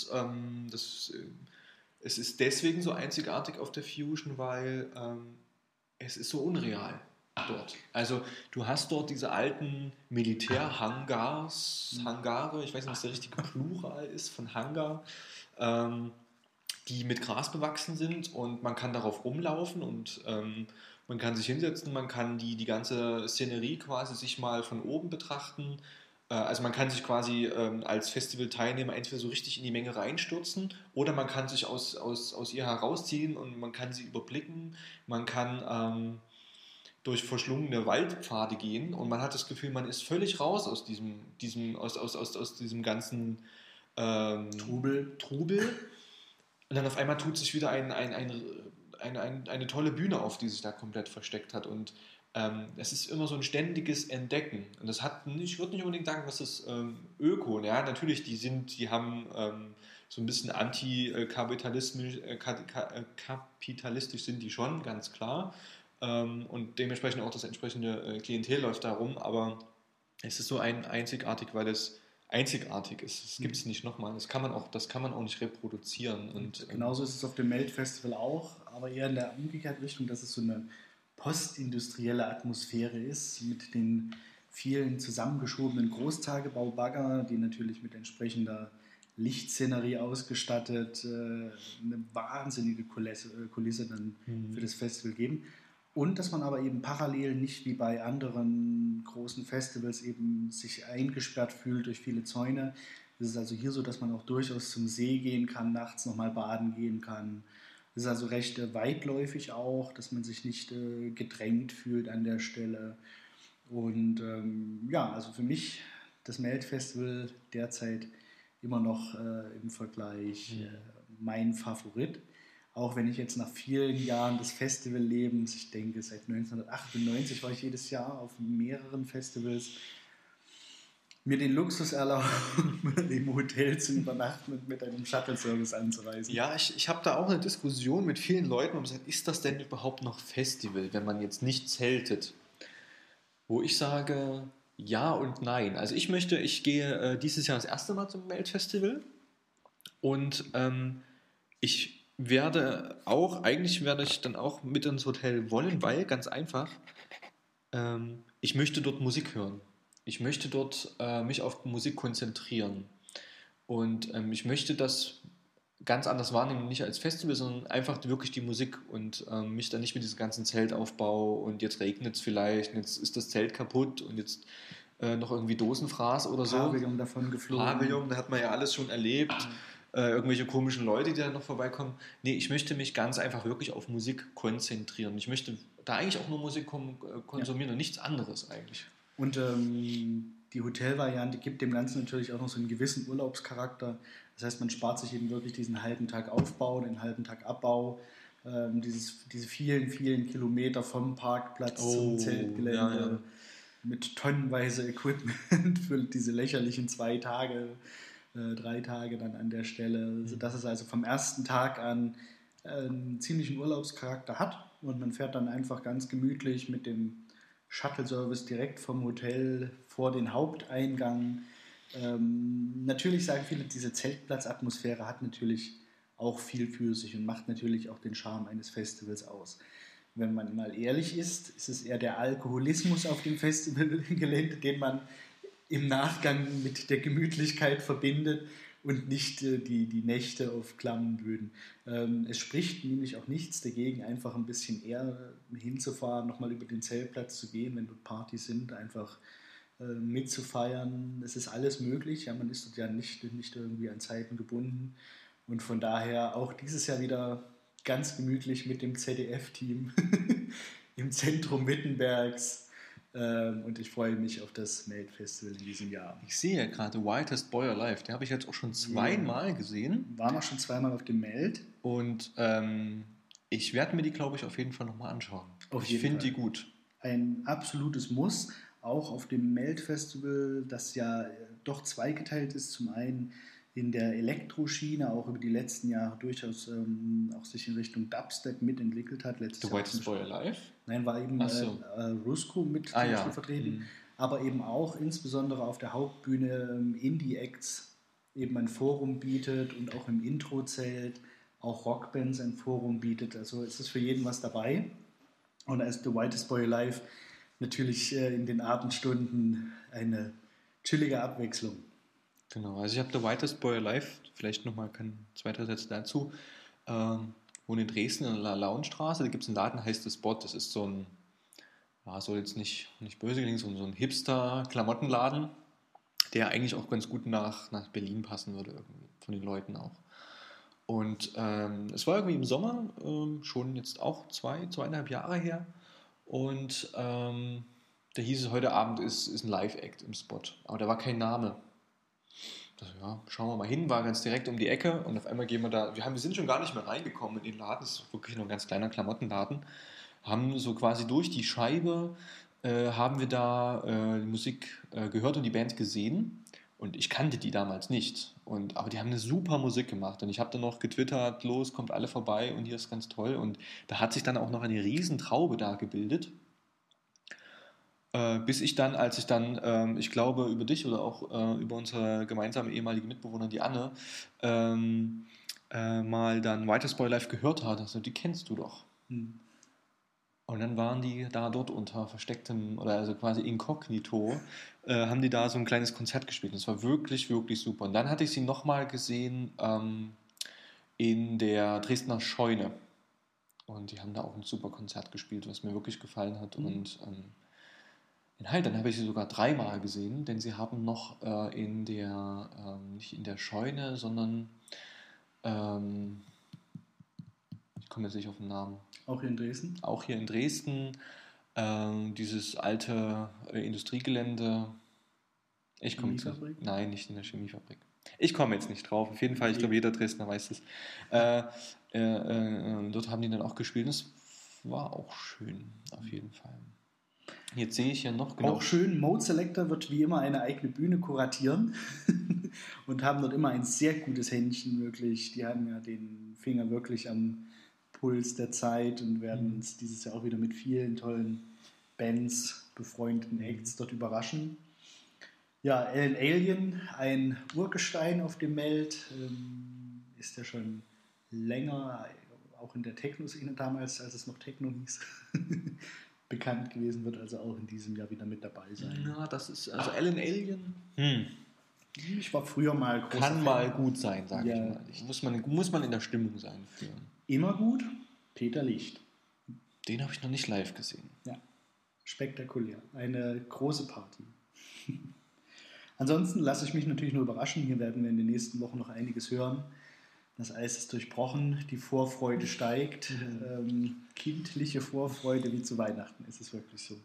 es ist deswegen so einzigartig auf der Fusion, weil es ist so unreal dort. Also du hast dort diese alten Hangare, ich weiß nicht, was der richtige Plural ist von Hangar, die mit Gras bewachsen sind und man kann darauf rumlaufen und man kann sich hinsetzen, man kann die ganze Szenerie quasi sich mal von oben betrachten. Also man kann sich quasi als Festivalteilnehmer entweder so richtig in die Menge reinstürzen oder man kann sich aus ihr herausziehen und man kann sie überblicken. Man kann durch verschlungene Waldpfade gehen und man hat das Gefühl, man ist völlig raus aus diesem ganzen Trubel. Und dann auf einmal tut sich wieder eine tolle Bühne auf, die sich da komplett versteckt hat. Und es ist immer so ein ständiges Entdecken. Und ich würde nicht unbedingt sagen, dass das Öko, ja, natürlich, die haben so ein bisschen kapitalistisch sind die schon, ganz klar. Und dementsprechend auch das entsprechende Klientel läuft da rum, aber es ist so einzigartig, weil es einzigartig ist. Das gibt es nicht nochmal. Das kann man auch nicht reproduzieren. Und genauso ist es auf dem Melt-Festival auch, aber eher in der umgekehrten Richtung, dass es so eine postindustrielle Atmosphäre ist, mit den vielen zusammengeschobenen Großtagebaubagger, die natürlich mit entsprechender Lichtszenerie ausgestattet eine wahnsinnige Kulisse dann für das Festival geben. Und dass man aber eben parallel nicht wie bei anderen großen Festivals eben sich eingesperrt fühlt durch viele Zäune. Es ist also hier so, dass man auch durchaus zum See gehen kann, nachts nochmal baden gehen kann. Es ist also recht weitläufig auch, dass man sich nicht gedrängt fühlt an der Stelle. Und ja, also für mich das Melt-Festival derzeit immer noch im Vergleich mein Favorit. Auch wenn ich jetzt nach vielen Jahren des Festivallebens, ich denke seit 1998 war ich jedes Jahr auf mehreren Festivals, mir den Luxus erlauben, im Hotel zu übernachten und mit einem Shuttle-Service anzureisen. Ja, ich habe da auch eine Diskussion mit vielen Leuten und gesagt, ist das denn überhaupt noch Festival, wenn man jetzt nicht zeltet? Wo ich sage, ja und nein. Also ich gehe dieses Jahr das erste Mal zum Melt-Festival und eigentlich werde ich dann auch mit ins Hotel wollen, weil, ganz einfach, ich möchte dort Musik hören. Ich möchte dort mich auf Musik konzentrieren. Und ich möchte das ganz anders wahrnehmen, nicht als Festival, sondern einfach wirklich die Musik und mich dann nicht mit diesem ganzen Zeltaufbau und jetzt regnet es vielleicht, und jetzt ist das Zelt kaputt und jetzt noch irgendwie Dosenfraß oder so. Pavillon davon geflogen. Pavillon, da hat man ja alles schon erlebt. Irgendwelche komischen Leute, die da noch vorbeikommen. Nee, ich möchte mich ganz einfach wirklich auf Musik konzentrieren. Ich möchte da eigentlich auch nur Musik konsumieren und nichts anderes eigentlich. Und die Hotelvariante gibt dem Ganzen natürlich auch noch so einen gewissen Urlaubscharakter. Das heißt, man spart sich eben wirklich diesen halben Tag Aufbau, den halben Tag Abbau, diese vielen, vielen Kilometer vom Parkplatz zum Zeltgelände mit tonnenweise Equipment für diese lächerlichen 2 Tage, 3 Tage dann an der Stelle, sodass es also vom ersten Tag an einen ziemlichen Urlaubscharakter hat und man fährt dann einfach ganz gemütlich mit dem Shuttle-Service direkt vom Hotel vor den Haupteingang. Natürlich sagen viele, diese Zeltplatzatmosphäre hat natürlich auch viel für sich und macht natürlich auch den Charme eines Festivals aus. Wenn man mal ehrlich ist es eher der Alkoholismus auf dem Festivalgelände, den man im Nachgang mit der Gemütlichkeit verbindet und nicht die Nächte auf klammen Böden. Es spricht nämlich auch nichts dagegen, einfach ein bisschen eher hinzufahren, nochmal über den Zeltplatz zu gehen, wenn dort Partys sind, einfach mitzufeiern. Es ist alles möglich, ja, man ist dort ja nicht irgendwie an Zeiten gebunden und von daher auch dieses Jahr wieder ganz gemütlich mit dem ZDF-Team im Zentrum Wittenbergs. Und ich freue mich auf das Melt-Festival in diesem Jahr. Ich sehe ja gerade Whitest Boy Alive, den habe ich jetzt auch schon zweimal gesehen. War noch schon zweimal auf dem Melt. Und Ich werde mir die, glaube ich, auf jeden Fall nochmal anschauen. Ich finde die gut. Ein absolutes Muss, auch auf dem Melt-Festival, das ja doch zweigeteilt ist. Zum einen in der Elektroschiene, auch über die letzten Jahre durchaus auch sich in Richtung Dubstep mitentwickelt hat. The Whitest Boy Alive? Nein, war eben Rusko mit zum Beispiel vertreten, aber eben auch insbesondere auf der Hauptbühne Indie-Acts eben ein Forum bietet und auch im Intro-Zelt auch Rockbands ein Forum bietet. Also es ist für jeden was dabei. Und als The Whitest Boy Alive natürlich in den Abendstunden eine chillige Abwechslung. Genau, also ich habe The Whitest Boy Alive, vielleicht nochmal 2, 3 Sätze dazu, wohne in Dresden in der Launstraße, da gibt es einen Laden, heißt The Spot, das ist so ein, soll jetzt nicht böse klingen, so ein Hipster-Klamottenladen, der eigentlich auch ganz gut nach Berlin passen würde, irgendwie, von den Leuten auch. Und es war irgendwie im Sommer, schon jetzt auch 2,5 Jahre her. Und da hieß es, heute Abend ist ein Live-Act im Spot. Aber da war kein Name. Also, ja, schauen wir mal hin, war ganz direkt um die Ecke. Und auf einmal gehen wir da, wir sind schon gar nicht mehr reingekommen in den Laden. Das ist wirklich nur ein ganz kleiner Klamottenladen. Haben so quasi durch die Scheibe, haben wir da die Musik gehört und die Band gesehen. Und ich kannte die damals nicht. Aber die haben eine super Musik gemacht. Und ich habe dann noch getwittert, los, kommt alle vorbei und hier ist ganz toll. Und da hat sich dann auch noch eine Riesentraube da gebildet. Bis ich dann, als ich dann, ich glaube, über dich oder auch über unsere gemeinsame ehemalige Mitbewohnerin, die Anne, mal dann Whitest Boy Live gehört hat. Also, die kennst du doch. Und dann waren die da dort unter verstecktem, oder also quasi inkognito, haben die da so ein kleines Konzert gespielt. Und das war wirklich, wirklich super. Und dann hatte ich sie nochmal gesehen in der Dresdner Scheune. Und die haben da auch ein super Konzert gespielt, was mir wirklich gefallen hat. Und in Haltern habe ich sie sogar 3-mal gesehen, denn sie haben noch nicht in der Scheune, sondern ich komme jetzt nicht auf den Namen. Auch hier in Dresden? Auch hier in Dresden. Dieses alte Industriegelände. Chemiefabrik? Nein, nicht in der Chemiefabrik. Ich komme jetzt nicht drauf. Auf jeden Fall, ich glaube, jeder Dresdner weiß es. Dort haben die dann auch gespielt. Das war auch schön, auf jeden Fall. Jetzt sehe ich ja noch genau. Auch schön, Mode Selector wird wie immer eine eigene Bühne kuratieren und haben dort immer ein sehr gutes Händchen, wirklich. Die haben ja den Finger wirklich am Puls der Zeit und werden uns dieses Jahr auch wieder mit vielen tollen Bands, befreundeten Acts dort überraschen. Ja, Alan Alien, ein Urgestein auf dem Meld, ist ja schon länger, auch in der Techno-Szene damals, als es noch Techno hieß, bekannt gewesen, wird also auch in diesem Jahr wieder mit dabei sein. Ja, das ist, also Alan Alien, ich war früher mal großer Fan. Mal gut sein, sage ich mal. Muss man in der Stimmung sein für. Immer gut, Peter Licht. Den habe ich noch nicht live gesehen. Ja, spektakulär. Eine große Party. Ansonsten lasse ich mich natürlich nur überraschen. Hier werden wir in den nächsten Wochen noch einiges hören. Das Eis ist durchbrochen, die Vorfreude steigt. Kindliche Vorfreude wie zu Weihnachten, ist es wirklich so.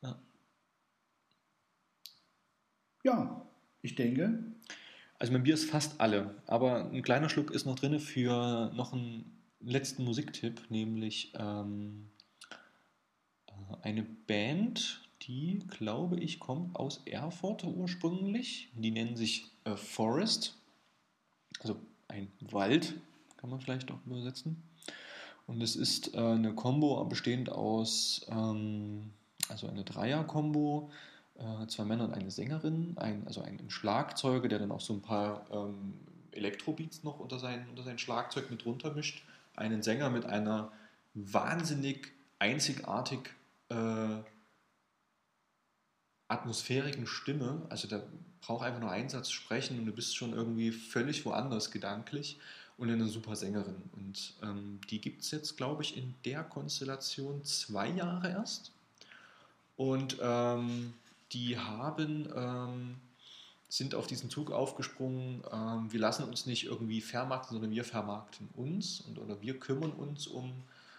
Ja, ich denke. Also mein Bier ist fast alle, aber ein kleiner Schluck ist noch drin für noch einen letzten Musiktipp, nämlich eine Band, die, glaube ich, kommt aus Erfurt ursprünglich. Die nennen sich Forest, also ein Wald, kann man vielleicht auch übersetzen. Und es ist eine Kombo bestehend aus, also eine Dreier-Kombo, 2 Männer und eine Sängerin, also ein Schlagzeuger, der dann auch so ein paar Elektrobeats noch unter sein Schlagzeug mit drunter mischt, einen Sänger mit einer wahnsinnig einzigartig atmosphärischen Stimme, also der braucht einfach nur einen Satz sprechen und du bist schon irgendwie völlig woanders gedanklich, und eine super Sängerin. Und die gibt es jetzt, glaube ich, in der Konstellation 2 Jahre erst. Und die sind auf diesen Zug aufgesprungen, wir lassen uns nicht irgendwie vermarkten, sondern wir vermarkten uns oder wir kümmern uns um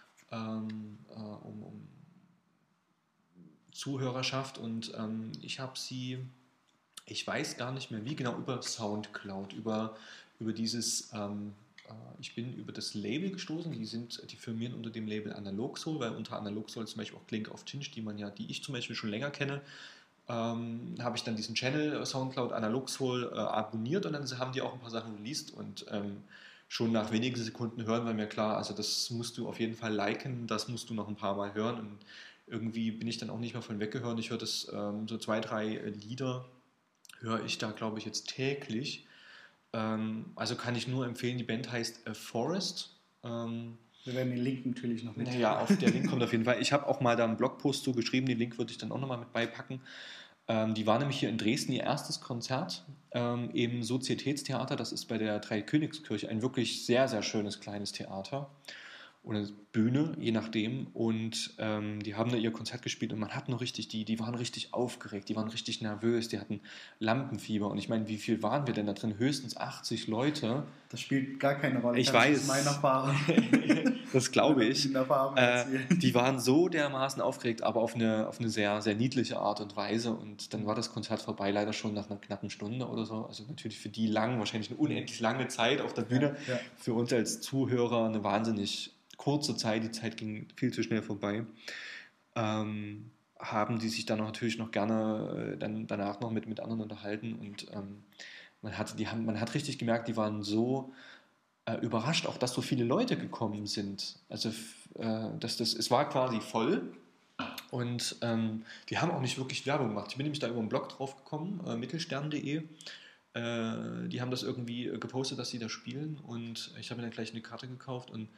Zuhörerschaft, und ich habe sie, ich weiß gar nicht mehr wie genau, über Soundcloud, über dieses ich bin über das Label gestoßen. Die firmieren unter dem Label Analog Soul, weil unter Analog Soul zum Beispiel auch Klink auf Tinge, die ich zum Beispiel schon länger kenne, habe ich dann diesen Channel Soundcloud Analog Soul abonniert und dann haben die auch ein paar Sachen released und schon nach wenigen Sekunden hören war mir klar, also das musst du auf jeden Fall liken, das musst du noch ein paar Mal hören und irgendwie bin ich dann auch nicht mehr von weggehört. Ich höre das so 2, 3 Lieder höre ich da, glaube ich, jetzt täglich. Also kann ich nur empfehlen, die Band heißt A Forest. Wir werden den Link natürlich noch mit. Ja, der Link kommt auf jeden Fall. Ich habe auch mal da einen Blogpost zu geschrieben, den Link würde ich dann auch nochmal mit beipacken. Die war nämlich hier in Dresden ihr erstes Konzert im Sozietätstheater, das ist bei der Dreikönigskirche, ein wirklich sehr, sehr schönes kleines Theater oder Bühne, je nachdem. Und die haben da ihr Konzert gespielt und man hat noch richtig, die waren richtig aufgeregt, die waren richtig nervös, die hatten Lampenfieber. Und ich meine, wie viel waren wir denn da drin? Höchstens 80 Leute. Das spielt gar keine Rolle. Ich weiß. Das ist meine Erfahrung. Das glaube ich. Die waren so dermaßen aufgeregt, aber auf eine sehr, sehr niedliche Art und Weise. Und dann war das Konzert vorbei, leider schon nach einer knappen Stunde oder so. Also natürlich für die lang, wahrscheinlich eine unendlich lange Zeit auf der Bühne. Ja. Für uns als Zuhörer eine wahnsinnig kurze Zeit, die Zeit ging viel zu schnell vorbei, haben die sich dann natürlich noch gerne dann danach noch mit anderen unterhalten und man hat richtig gemerkt, die waren so überrascht, auch dass so viele Leute gekommen sind. Also es war quasi voll und die haben auch nicht wirklich Werbung gemacht. Ich bin nämlich da über einen Blog drauf gekommen, mittelstern.de. Die haben das irgendwie gepostet, dass sie da spielen und ich habe mir dann gleich eine Karte gekauft und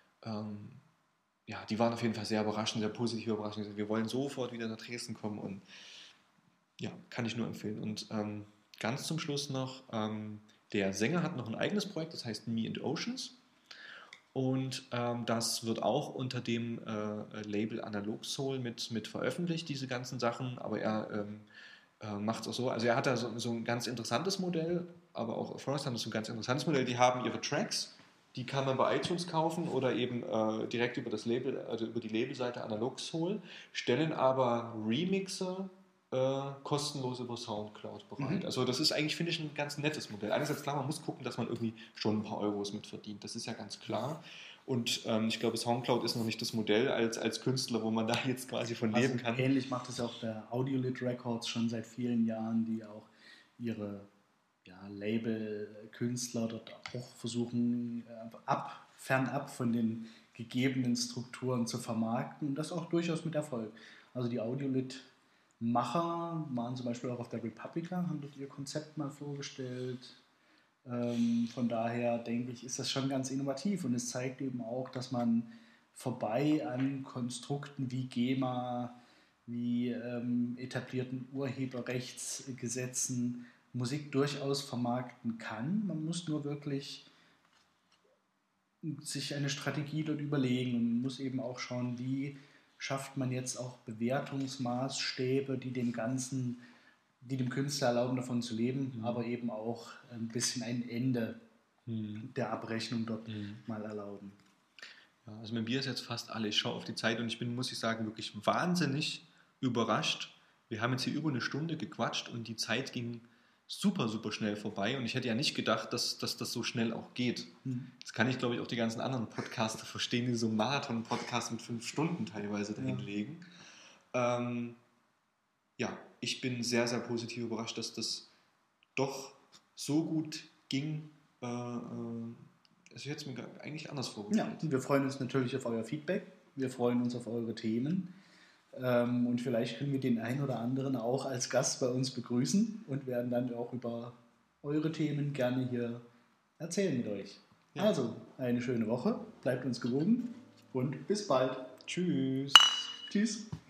die waren auf jeden Fall sehr überraschend, sehr positiv überraschend. Wir wollen sofort wieder nach Dresden kommen und ja, kann ich nur empfehlen. Und ganz zum Schluss noch, der Sänger hat noch ein eigenes Projekt, das heißt Me and Oceans. Und das wird auch unter dem Label Analog Soul mit veröffentlicht, diese ganzen Sachen. Aber er macht es auch so. Also er hat da so ein ganz interessantes Modell, aber auch Forest hat so ein ganz interessantes Modell. Die haben ihre Tracks, die kann man bei iTunes kaufen oder eben direkt über das Label, also über die Labelseite Analog Soul, stellen aber Remixe kostenlos über Soundcloud bereit. Also das ist eigentlich, finde ich, ein ganz nettes Modell. Einerseits klar, man muss gucken, dass man irgendwie schon ein paar Euros mit verdient. Das ist ja ganz klar. Und ich glaube, Soundcloud ist noch nicht das Modell als Künstler, wo man da jetzt quasi von leben kann. Ähnlich macht es ja auch der Audiolit Records schon seit vielen Jahren, die auch ihre Label-Künstler dort auch versuchen, fernab von den gegebenen Strukturen zu vermarkten und das auch durchaus mit Erfolg. Also die Audiolit-Macher waren zum Beispiel auch auf der Republica, haben dort ihr Konzept mal vorgestellt. Von daher denke ich, ist das schon ganz innovativ und es zeigt eben auch, dass man vorbei an Konstrukten wie GEMA, wie etablierten Urheberrechtsgesetzen Musik durchaus vermarkten kann. Man muss nur wirklich sich eine Strategie dort überlegen und muss eben auch schauen, wie schafft man jetzt auch Bewertungsmaßstäbe, die dem Künstler erlauben, davon zu leben, aber eben auch ein bisschen ein Ende der Abrechnung dort mal erlauben. Ja, also mein Bier ist jetzt fast alle. Ich schaue auf die Zeit und ich bin, muss ich sagen, wirklich wahnsinnig überrascht. Wir haben jetzt hier über eine Stunde gequatscht und die Zeit ging super, super schnell vorbei und ich hätte ja nicht gedacht, dass das so schnell auch geht. Das kann ich, glaube ich, auch die ganzen anderen Podcaster verstehen, die so einen Marathon-Podcast mit 5 Stunden teilweise dahinlegen. Ich bin sehr, sehr positiv überrascht, dass das doch so gut ging. Also ich hätte es mir eigentlich anders vorgestellt. Ja, und wir freuen uns natürlich auf euer Feedback. Wir freuen uns auf eure Themen. Und vielleicht können wir den einen oder anderen auch als Gast bei uns begrüßen und werden dann auch über eure Themen gerne hier erzählen mit euch. Ja. Also, eine schöne Woche, bleibt uns gewogen und bis bald. Tschüss. Tschüss.